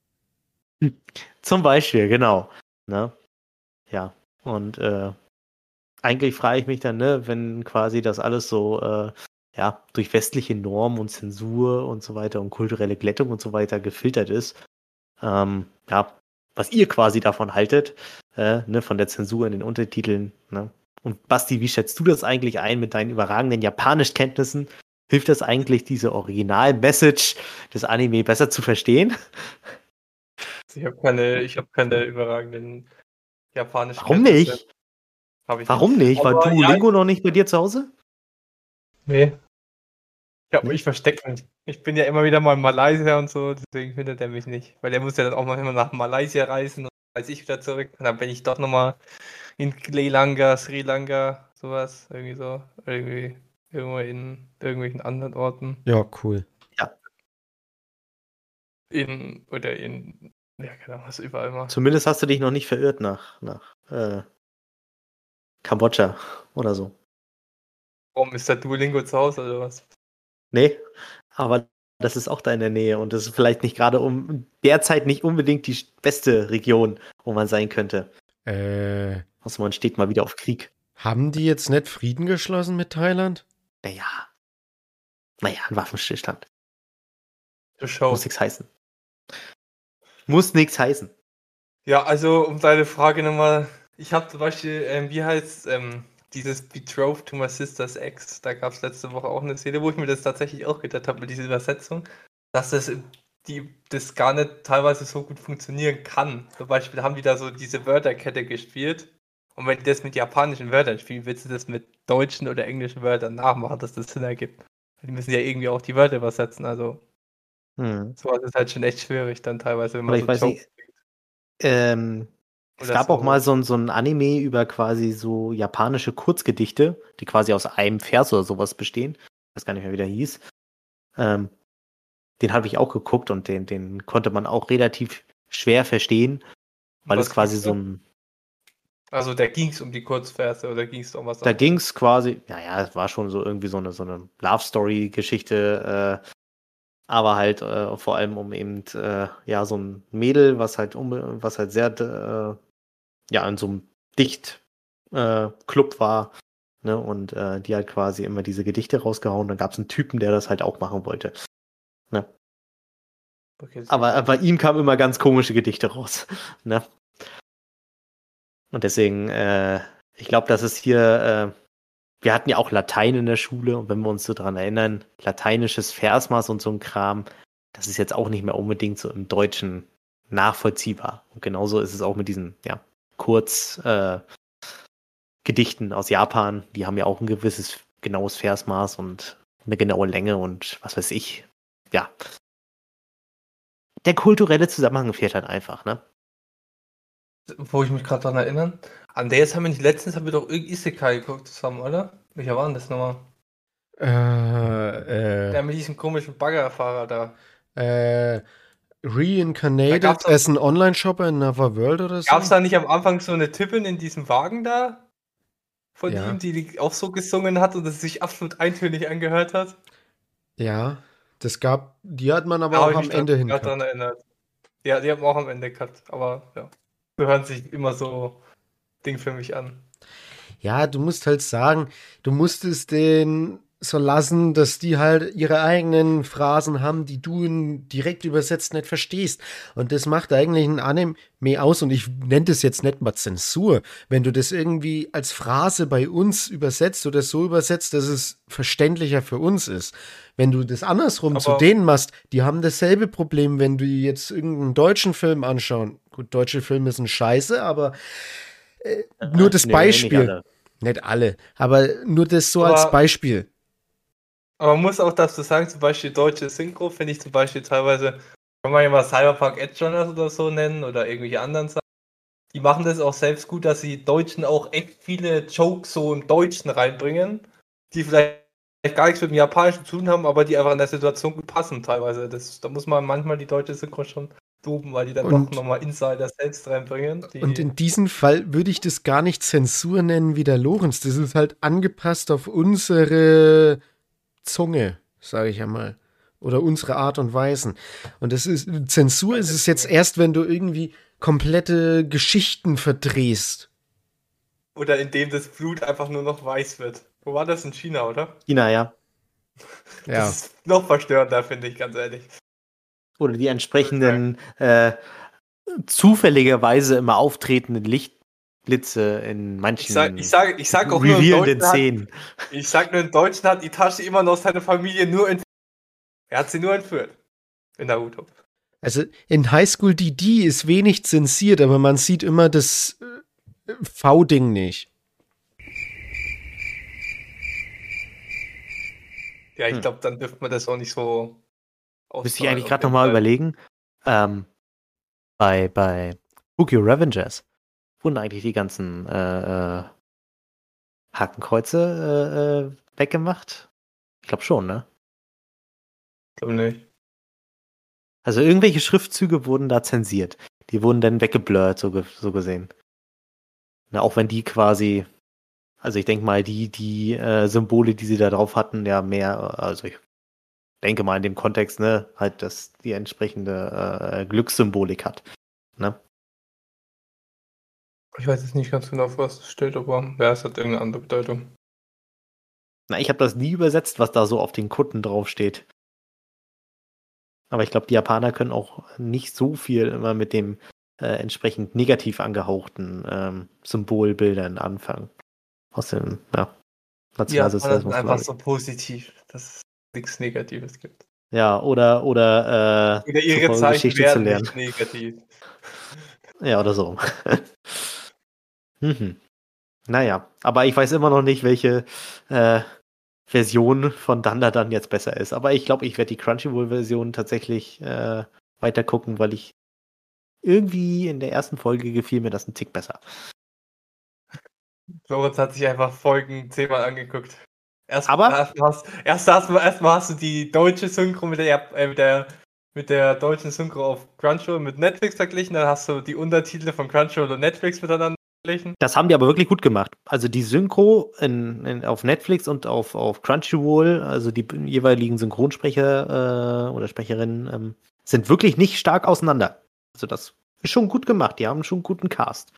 Zum Beispiel, genau. Ne? Ja, und äh, eigentlich frage ich mich dann, ne, wenn quasi das alles so, äh, ja, durch westliche Normen und Zensur und so weiter und kulturelle Glättung und so weiter gefiltert ist. Ähm, ja, was ihr quasi davon haltet, äh, ne, von der Zensur in den Untertiteln. Ne? Und Basti, wie schätzt du das eigentlich ein mit deinen überragenden Japanischkenntnissen? Hilft das eigentlich, diese Original-Message des Anime besser zu verstehen? Ich habe keine, ich habe keine überragenden japanischen Warum Kenntnisse. nicht? Hab ich Warum nicht? War Aber Duolingo noch nicht bei dir zu Hause? Nee. Ja, aber Nee? ich verstecke mich. Ich bin ja immer wieder mal in Malaysia und so, deswegen findet er mich nicht. Weil er muss ja dann auch mal immer nach Malaysia reisen und dann reise ich wieder zurück. Und dann bin ich doch nochmal in Sri Lanka, Sri Lanka, sowas. Irgendwie so. Irgendwie irgendwo in irgendwelchen anderen Orten. Ja, cool. In, oder in, ja genau, was überall mal. Zumindest hast du dich noch nicht verirrt nach, nach äh, Kambodscha oder so. Warum ist der Duolingo zu Hause oder was? Nee, aber das ist auch da in der Nähe und das ist vielleicht nicht gerade um derzeit nicht unbedingt die beste Region, wo man sein könnte. Äh, Außer man steht mal wieder auf Krieg. haben die jetzt nicht Frieden geschlossen mit Thailand? Naja. Naja, ein Waffenstillstand. Zur Show. Muss nichts heißen. Muss nichts heißen. Ja, also um deine Frage nochmal, ich habe zum Beispiel, ähm, wie heißt ähm, dieses Betrothed to my sister's ex, da gab es letzte Woche auch eine Szene, wo ich mir das tatsächlich auch gedacht habe mit dieser Übersetzung, dass das, die, das gar nicht teilweise so gut funktionieren kann. Zum Beispiel haben die da so diese Wörterkette gespielt und wenn die das mit japanischen Wörtern spielen, willst du das mit deutschen oder englischen Wörtern nachmachen, dass das Sinn ergibt. Die müssen ja irgendwie auch die Wörter übersetzen, also Hm. sowas ist halt schon echt schwierig dann teilweise, wenn man Aber ich so weiß Jokes nicht, ähm, es oder gab so. auch mal so, ein- so ein Anime über quasi so japanische Kurzgedichte, die quasi aus einem Vers oder sowas bestehen. Ich weiß gar nicht mehr, wie der hieß. Ähm, den habe ich auch geguckt und den, den konnte man auch relativ schwer verstehen, weil Was es quasi ging's so da? ein, Also da ging es um die Kurzverse oder ging es um was da anderes? ging es quasi, naja, es war schon so irgendwie so eine, so eine Love-Story-Geschichte, äh, aber halt äh, vor allem um eben, äh, ja, so ein Mädel, was halt, um, was halt sehr, äh, ja, in so einem Dicht äh, Club war, ne, und äh, die hat quasi immer diese Gedichte rausgehauen. Dann gab es einen Typen, der das halt auch machen wollte. Ne? Okay, das Aber äh, bei ihm kamen immer ganz komische Gedichte raus. Ne? Und deswegen, äh, ich glaube, das ist hier, äh, wir hatten ja auch Latein in der Schule und wenn wir uns so dran erinnern, lateinisches Versmaß und so ein Kram, das ist jetzt auch nicht mehr unbedingt so im Deutschen nachvollziehbar. Und genauso ist es auch mit diesen, ja, Kurz, äh, Gedichten aus Japan, die haben ja auch ein gewisses genaues Versmaß und eine genaue Länge und was weiß ich. Ja. Der kulturelle Zusammenhang fehlt halt einfach, ne? Wo ich mich gerade dran erinnern. An der jetzt haben wir nicht letztens haben wir doch irgendwie Isekai geguckt zusammen, oder? Welcher war denn das nochmal? Äh, Der äh, mit diesem komischen Baggerfahrer da. äh, Da Reincarnated gab's doch- as an Online-Shopper in Another World oder so? Gab es da nicht am Anfang so eine Tippin in diesem Wagen da? Von Ja. ihm, die auch so gesungen hat und es sich absolut eintönig angehört hat? Ja, das gab, die hat man aber Da hab auch ich am mich Ende hin gerade dran gehabt. erinnert. Ja, die haben auch am Ende gehabt, aber ja. Die hören sich immer so Ding für mich an. Ja, du musst halt sagen, du musst es denen so lassen, dass die halt ihre eigenen Phrasen haben, die du in direkt übersetzt nicht verstehst. Und das macht eigentlich ein Anime aus. Und ich nenne das jetzt nicht mal Zensur. Wenn du das irgendwie als Phrase bei uns übersetzt oder so übersetzt, dass es verständlicher für uns ist. Wenn du das andersrum Aber- zu denen machst, die haben dasselbe Problem, wenn du jetzt irgendeinen deutschen Film anschauen. Gut, deutsche Filme sind scheiße, aber äh, nur das Nee, Beispiel. nicht alle. Nicht alle, aber nur das so Aber- als Beispiel. Aber man muss auch dazu sagen, zum Beispiel deutsche Synchro finde ich zum Beispiel teilweise, kann man ja mal Cyberpunk Edge Runners oder so nennen oder irgendwelche anderen Sachen. Die machen das auch selbst gut, dass sie Deutschen auch echt viele Jokes so im Deutschen reinbringen, die vielleicht gar nichts mit dem Japanischen zu tun haben, aber die einfach in der Situation gut passen teilweise. Das, da muss man manchmal die deutsche Synchro schon duben, weil die dann Und- doch nochmal Insider selbst reinbringen. Die, Und in diesem Fall würde ich das gar nicht Zensur nennen wie der Lorenz. Das ist halt angepasst auf unsere Zunge, sage ich einmal. Oder unsere Art und Weisen. Und das ist, Zensur ist es jetzt erst, wenn du irgendwie komplette Geschichten verdrehst. oder indem das Blut einfach nur noch weiß wird. Wo war das? In China, oder? China, ja. Ja. Das ist noch verstörender, finde ich, ganz ehrlich. Oder die entsprechenden äh, zufälligerweise immer auftretenden Lichtblitze in manchen Ich sag, ich sag, ich sag auch nur im revealenden Deutschen hat, Szenen. ich sag nur, im Deutschen hat Itachi immer noch seine Familie nur entführt. Er hat sie nur entführt. In Naruto. Also in High School D D ist wenig zensiert, aber man sieht immer das äh, V-Ding nicht. Ja, ich Hm. glaube, dann dürfte man das auch nicht so Müsste ich eigentlich auf gerade jeden nochmal Fall. überlegen. Ähm, bei bei Tokyo Revengers wurden eigentlich die ganzen äh, äh, Hakenkreuze äh, äh, weggemacht? Ich glaube schon, ne? Ich glaube nicht. Also irgendwelche Schriftzüge wurden da zensiert. Die wurden dann weggeblurrt, so, ge so gesehen. Na, auch wenn die quasi, also ich denke mal, die, die äh, Symbole, die sie da drauf hatten, ja mehr, also ich denke mal in dem Kontext, ne, halt, dass die entsprechende äh, Glückssymbolik hat. Ne? Ich weiß jetzt nicht ganz genau, auf was es steht, aber ja, es hat irgendeine andere Bedeutung. Na, ich habe das nie übersetzt, was da so auf den Kutten draufsteht. Aber ich glaube, die Japaner können auch nicht so viel immer mit dem äh, entsprechend negativ angehauchten ähm, Symbolbildern anfangen. Aus dem, ja, Ja, das ist Nationalsozialismus, einfach glaube ich. so positiv, dass es nichts Negatives gibt. Ja, oder, oder, äh, Oder ihre zuvor Zeichen Geschichte zu werden lernen. nicht negativ. Ja, oder so. mhm. Naja, aber ich weiß immer noch nicht, welche äh, Version von Thunder dann jetzt besser ist. Aber ich glaube, ich werde die Crunchyroll-Version tatsächlich äh, weiter gucken, weil ich irgendwie in der ersten Folge gefiel mir das ein Tick besser. Lorenz hat sich einfach Folgen zehnmal angeguckt. Erst, Aber- erst, hast, erst, hast, erstmal hast du die deutsche Synchro mit der, äh, mit der mit der deutschen Synchro auf Crunchyroll mit Netflix verglichen, dann hast du die Untertitel von Crunchyroll und Netflix miteinander verglichen. Das haben die aber wirklich gut gemacht. Also die Synchro in, in, auf Netflix und auf, auf Crunchyroll, also die jeweiligen Synchronsprecher äh, oder Sprecherinnen, ähm, sind wirklich nicht stark auseinander. Also das ist schon gut gemacht. Die haben schon einen guten Cast.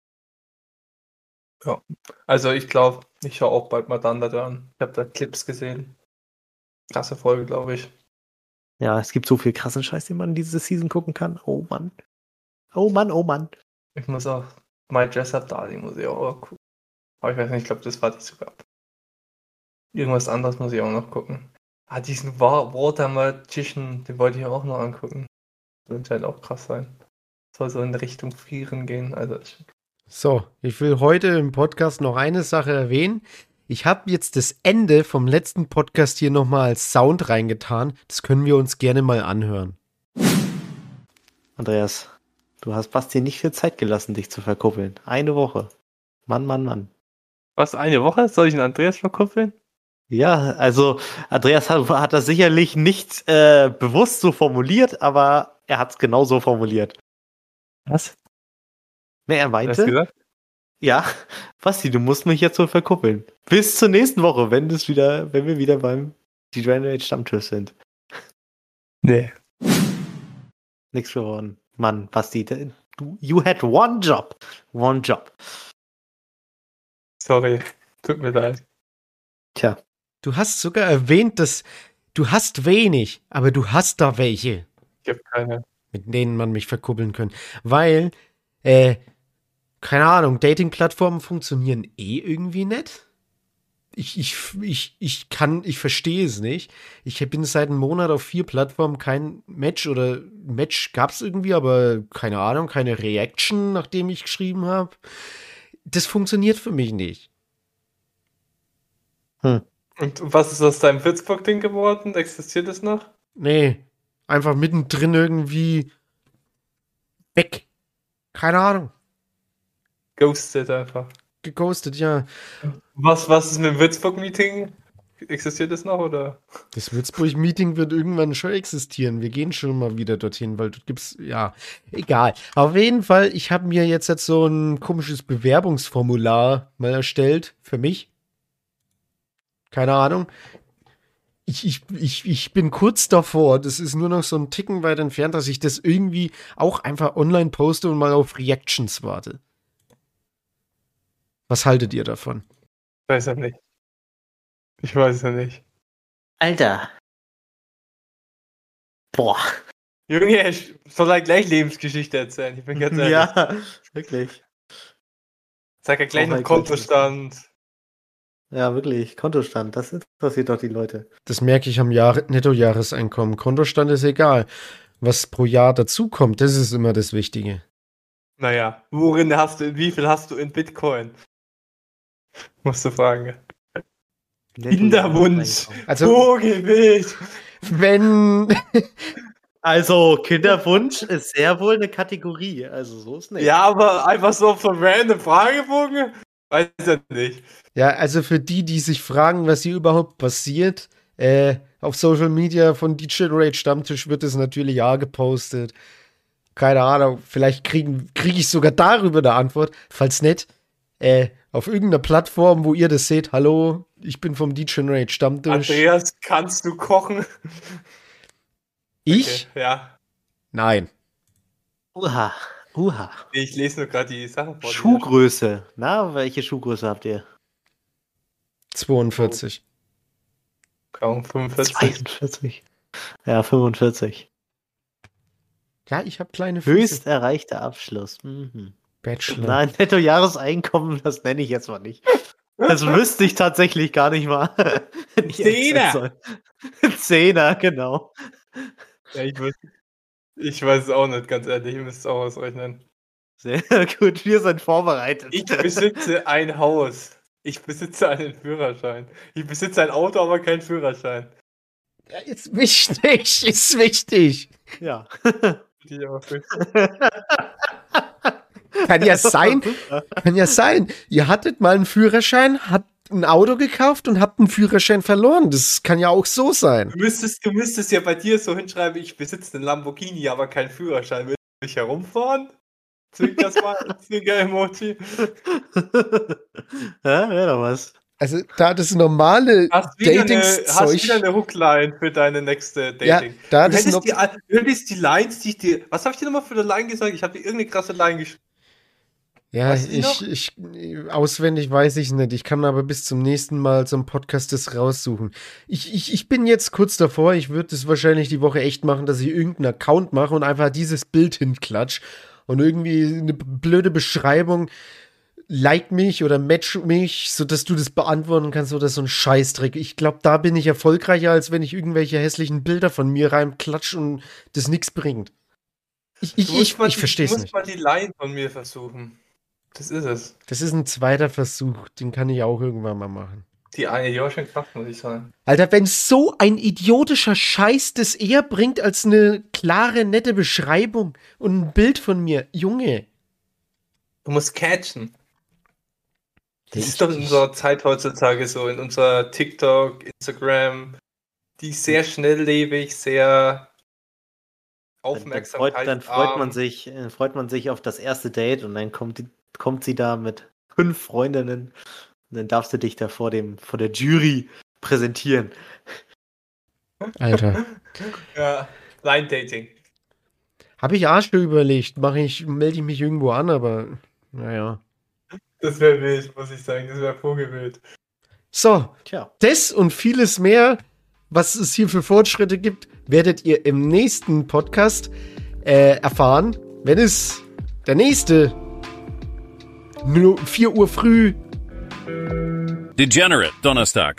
Ja, also ich glaube, ich schaue auch bald mal Thunder an. Ich habe da Clips gesehen. Krasse Folge, glaube ich. Ja, es gibt so viel krassen Scheiß, den man diese Season gucken kann. Oh Mann. Oh Mann, oh Mann. Ich muss auch My Dress Up Darling muss ich auch gucken. Aber ich weiß nicht, ich glaube, das war die sogar. Irgendwas anderes muss ich auch noch gucken. Ah, diesen Wa- Water Magician, den wollte ich auch noch angucken. Das wird halt auch krass sein. Soll so in Richtung Frieren gehen. Also ich, So, ich will heute im Podcast noch eine Sache erwähnen. Ich habe jetzt das Ende vom letzten Podcast hier nochmal als Sound reingetan. Das können wir uns gerne mal anhören. Andreas, du hast fast dir nicht viel Zeit gelassen, dich zu verkuppeln. Eine Woche. Mann, Mann, Mann. was, eine Woche? Soll ich den Andreas verkuppeln? Ja, also Andreas hat, hat das sicherlich nicht äh, bewusst so formuliert, aber er hat es genau so formuliert. Was? Ne, er Hast du meinte, gesagt? ja, Basti, du musst mich jetzt so verkuppeln. Bis zur nächsten Woche, wenn es wieder, wenn wir wieder beim Degenerate Stammtisch sind. Nee. Nichts geworden. Mann, Basti, du, you had one job. One job. Sorry. Tut mir leid. Tja, Du hast sogar erwähnt, dass du hast wenig, aber du hast da welche, Ich habe keine. mit denen man mich verkuppeln kann. Weil, äh, keine Ahnung, Dating-Plattformen funktionieren eh irgendwie nicht. Ich, ich, ich, ich kann, ich verstehe es nicht. Ich bin seit einem Monat auf vier Plattformen, kein Match oder Match gab es irgendwie, aber keine Ahnung, keine Reaction, nachdem ich geschrieben habe. Das funktioniert für mich nicht. hm. Und was ist aus deinem Würzburg-Ding geworden? Existiert es noch? Nee, einfach mittendrin irgendwie weg. Keine Ahnung. Ghosted einfach. Geghostet, ja. Was, was ist mit dem Würzburg-Meeting? Existiert es noch oder? Das Würzburg-Meeting wird irgendwann schon existieren. Wir gehen schon mal wieder dorthin, weil dort gibt's, ja, egal. Auf jeden Fall, ich habe mir jetzt, jetzt so ein komisches Bewerbungsformular mal erstellt für mich. Keine Ahnung. Ich, ich, ich, ich bin kurz davor, das ist nur noch so ein Ticken weit entfernt, dass ich das irgendwie auch einfach online poste und mal auf Reactions warte. Was haltet ihr davon? Ich weiß ja nicht. Ich weiß ja nicht. Alter. Boah. Junge, ich soll er gleich Lebensgeschichte erzählen. Ich bin ganz ehrlich. Ja, wirklich. Sag ja gleich Oh noch mein Gott. Kontostand. Ja, wirklich. Kontostand, das interessiert doch die Leute. Das merke ich am Jahr Nettojahreseinkommen. Kontostand ist egal. Was pro Jahr dazukommt, das ist immer das Wichtige. Naja, worin hast du, wie viel hast du in Bitcoin? Musst du fragen. Kinderwunsch. Also, Vogelwild. wenn. Also, Kinderwunsch ist sehr wohl eine Kategorie. Also, so ist nicht. Ja, aber einfach so von random Fragebogen? Weiß ja nicht. Ja, also für die, die sich fragen, was hier überhaupt passiert, äh, auf Social Media von Degenerate Stammtisch wird es natürlich auch gepostet. Keine Ahnung, vielleicht kriege krieg ich sogar darüber eine Antwort. Falls nicht, äh, auf irgendeiner Plattform, wo ihr das seht, hallo, ich bin vom Degenerate Stammtisch. Andreas, kannst du kochen? Ich? Okay, ja. Nein. Uha. Uha. Ich lese nur gerade die Sachen vor. Schuhgröße. Na, welche Schuhgröße habt ihr? zweiundvierzig. Kaum fünfundvierzig. zweiundvierzig. Ja, fünfundvierzig. Ja, ich habe kleine Füße. Höchst erreichter Abschluss. Mhm. Bachelor. Nein, Netto-Jahreseinkommen, das nenne ich jetzt mal nicht. Das wüsste ich tatsächlich gar nicht mal. Wenn ich Zehner. erzählen soll. Zehner, genau. Ja, ich, weiß, ich weiß es auch nicht, ganz ehrlich. Ihr müsst es auch ausrechnen. Sehr gut, wir sind vorbereitet. Ich besitze ein Haus. Ich besitze einen Führerschein. Ich besitze ein Auto, aber keinen Führerschein. Ja, ist wichtig, ist wichtig. Ja. Die auch für- Kann ja sein, kann ja sein. Ihr hattet mal einen Führerschein, habt ein Auto gekauft und habt einen Führerschein verloren. Das kann ja auch so sein. Du müsstest, du müsstest ja bei dir so hinschreiben, ich besitze einen Lamborghini, aber keinen Führerschein. Willst du mich herumfahren? Zwingt das mal ein Zwinker-Emoji. Ja, wäre doch was. Also da das normale Hast wieder, eine, hast Dating-Zeug. wieder eine Hookline für deine nächste Ja, Dating. da du, das hättest noch, die, du hättest die Lines, die ich dir. Was habe ich dir nochmal für eine Line gesagt? Ich habe dir irgendeine krasse Line geschrieben. ja, weißt du die noch? ich, ich, auswendig weiß ich nicht. Ich kann aber bis zum nächsten Mal zum Podcast das raussuchen. Ich, ich, ich bin jetzt kurz davor. Ich würde es wahrscheinlich die Woche echt machen, dass ich irgendeinen Account mache und einfach dieses Bild hinklatsch und irgendwie eine blöde Beschreibung. Like mich oder match mich, sodass du das beantworten kannst oder so ein Scheißdreck. Ich glaube, da bin ich erfolgreicher, als wenn ich irgendwelche hässlichen Bilder von mir reinklatsche und das nichts bringt. Ich, ich, Du musst ich, mal ich die- verstehe es Du musst nicht. mal die Line von mir versuchen. Das ist es. Das ist ein zweiter Versuch, den kann ich auch irgendwann mal machen. Die eine, die war schon krass, muss ich sagen. Alter, wenn so ein idiotischer Scheiß das eher bringt als eine klare, nette Beschreibung und ein Bild von mir. Junge. Du musst catchen. Das Ich- ist doch in ich- unserer Zeit heutzutage so, in unserer TikTok, Instagram, die ist sehr schnelllebig, sehr Dann, dann, freut, Aufmerksamkeit. dann freut man sich, äh, freut man sich auf das erste Date und dann kommt, die, kommt sie da mit fünf Freundinnen und dann darfst du dich da vor dem, vor der Jury präsentieren. Alter. Ja, Line Dating. Habe ich auch schon überlegt. Mache ich, melde ich mich irgendwo an, aber naja. Das wäre wild, muss ich sagen. Das wäre vogelwild. So, Tja. das und vieles mehr, was es hier für Fortschritte gibt, werdet ihr im nächsten Podcast äh, erfahren, wenn es der nächste nur vier Uhr früh Degenerate Donnerstag.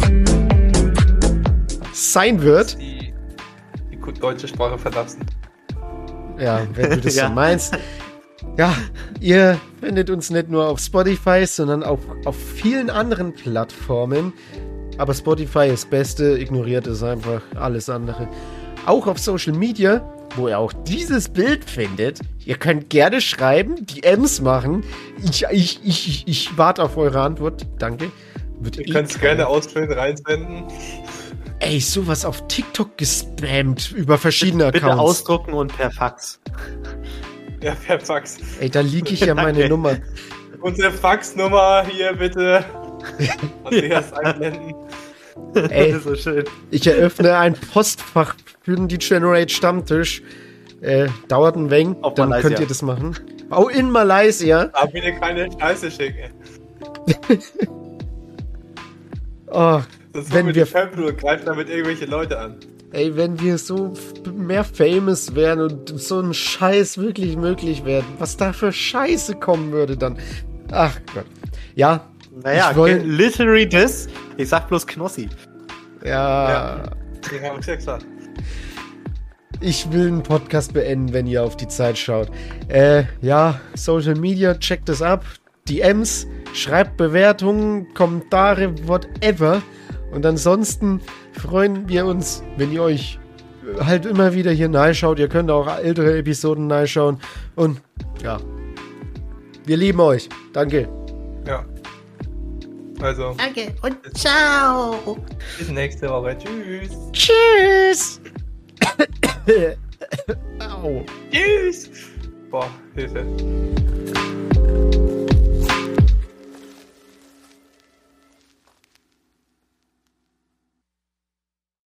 sein wird. Die, die gut deutsche Sprache verlassen. Ja, wenn du das Ja. so meinst. Ja, ihr findet uns nicht nur auf Spotify, sondern auch auf vielen anderen Plattformen. Aber Spotify ist das Beste, ignoriert es einfach, alles andere. Auch auf Social Media, wo ihr auch dieses Bild findet. Ihr könnt gerne schreiben, D Ms machen. Ich, ich, ich, ich, ich warte auf eure Antwort. Danke. Wird Ihr eh könnt es keiner- gerne ausfüllen, reinsenden. Ey, sowas auf TikTok gespammt über verschiedene Bitte Accounts. ausdrucken und per Fax. Ja, per Fax. Ey, da liege ich ja meine Danke. Nummer. Unsere Faxnummer hier bitte. Andreas einblenden. Ey, so schön. ich eröffne ein Postfach für den Degenerate Stammtisch. Äh, dauert ein wenig, Auf dann Malaysia. könnt ihr das machen. Oh, in Malaysia. Aber bitte keine Scheiße schicken. Oh, Das Wenn wir wir- die Tempel und greifen damit irgendwelche Leute an. Ey, wenn wir so f- mehr famous wären und so ein Scheiß wirklich möglich wäre, was da für Scheiße kommen würde dann. Ach Gott. Ja, Naja, Ich woll- literally this. Ich sag bloß Knossi. ja, Ja. Den haben wir ja gesagt. ich will einen Podcast beenden, wenn ihr auf die Zeit schaut. Äh, ja, Social Media, checkt es ab. D Ms, schreibt Bewertungen, Kommentare, whatever. Und ansonsten freuen wir uns, wenn ihr euch halt immer wieder hier nachschaut. Ihr könnt auch ältere Episoden nachschauen. Und ja, wir lieben euch. Danke. Ja. Also, Danke und ciao. bis nächste Woche. Tschüss. Tschüss. Au. Tschüss. Boah, Hilfe.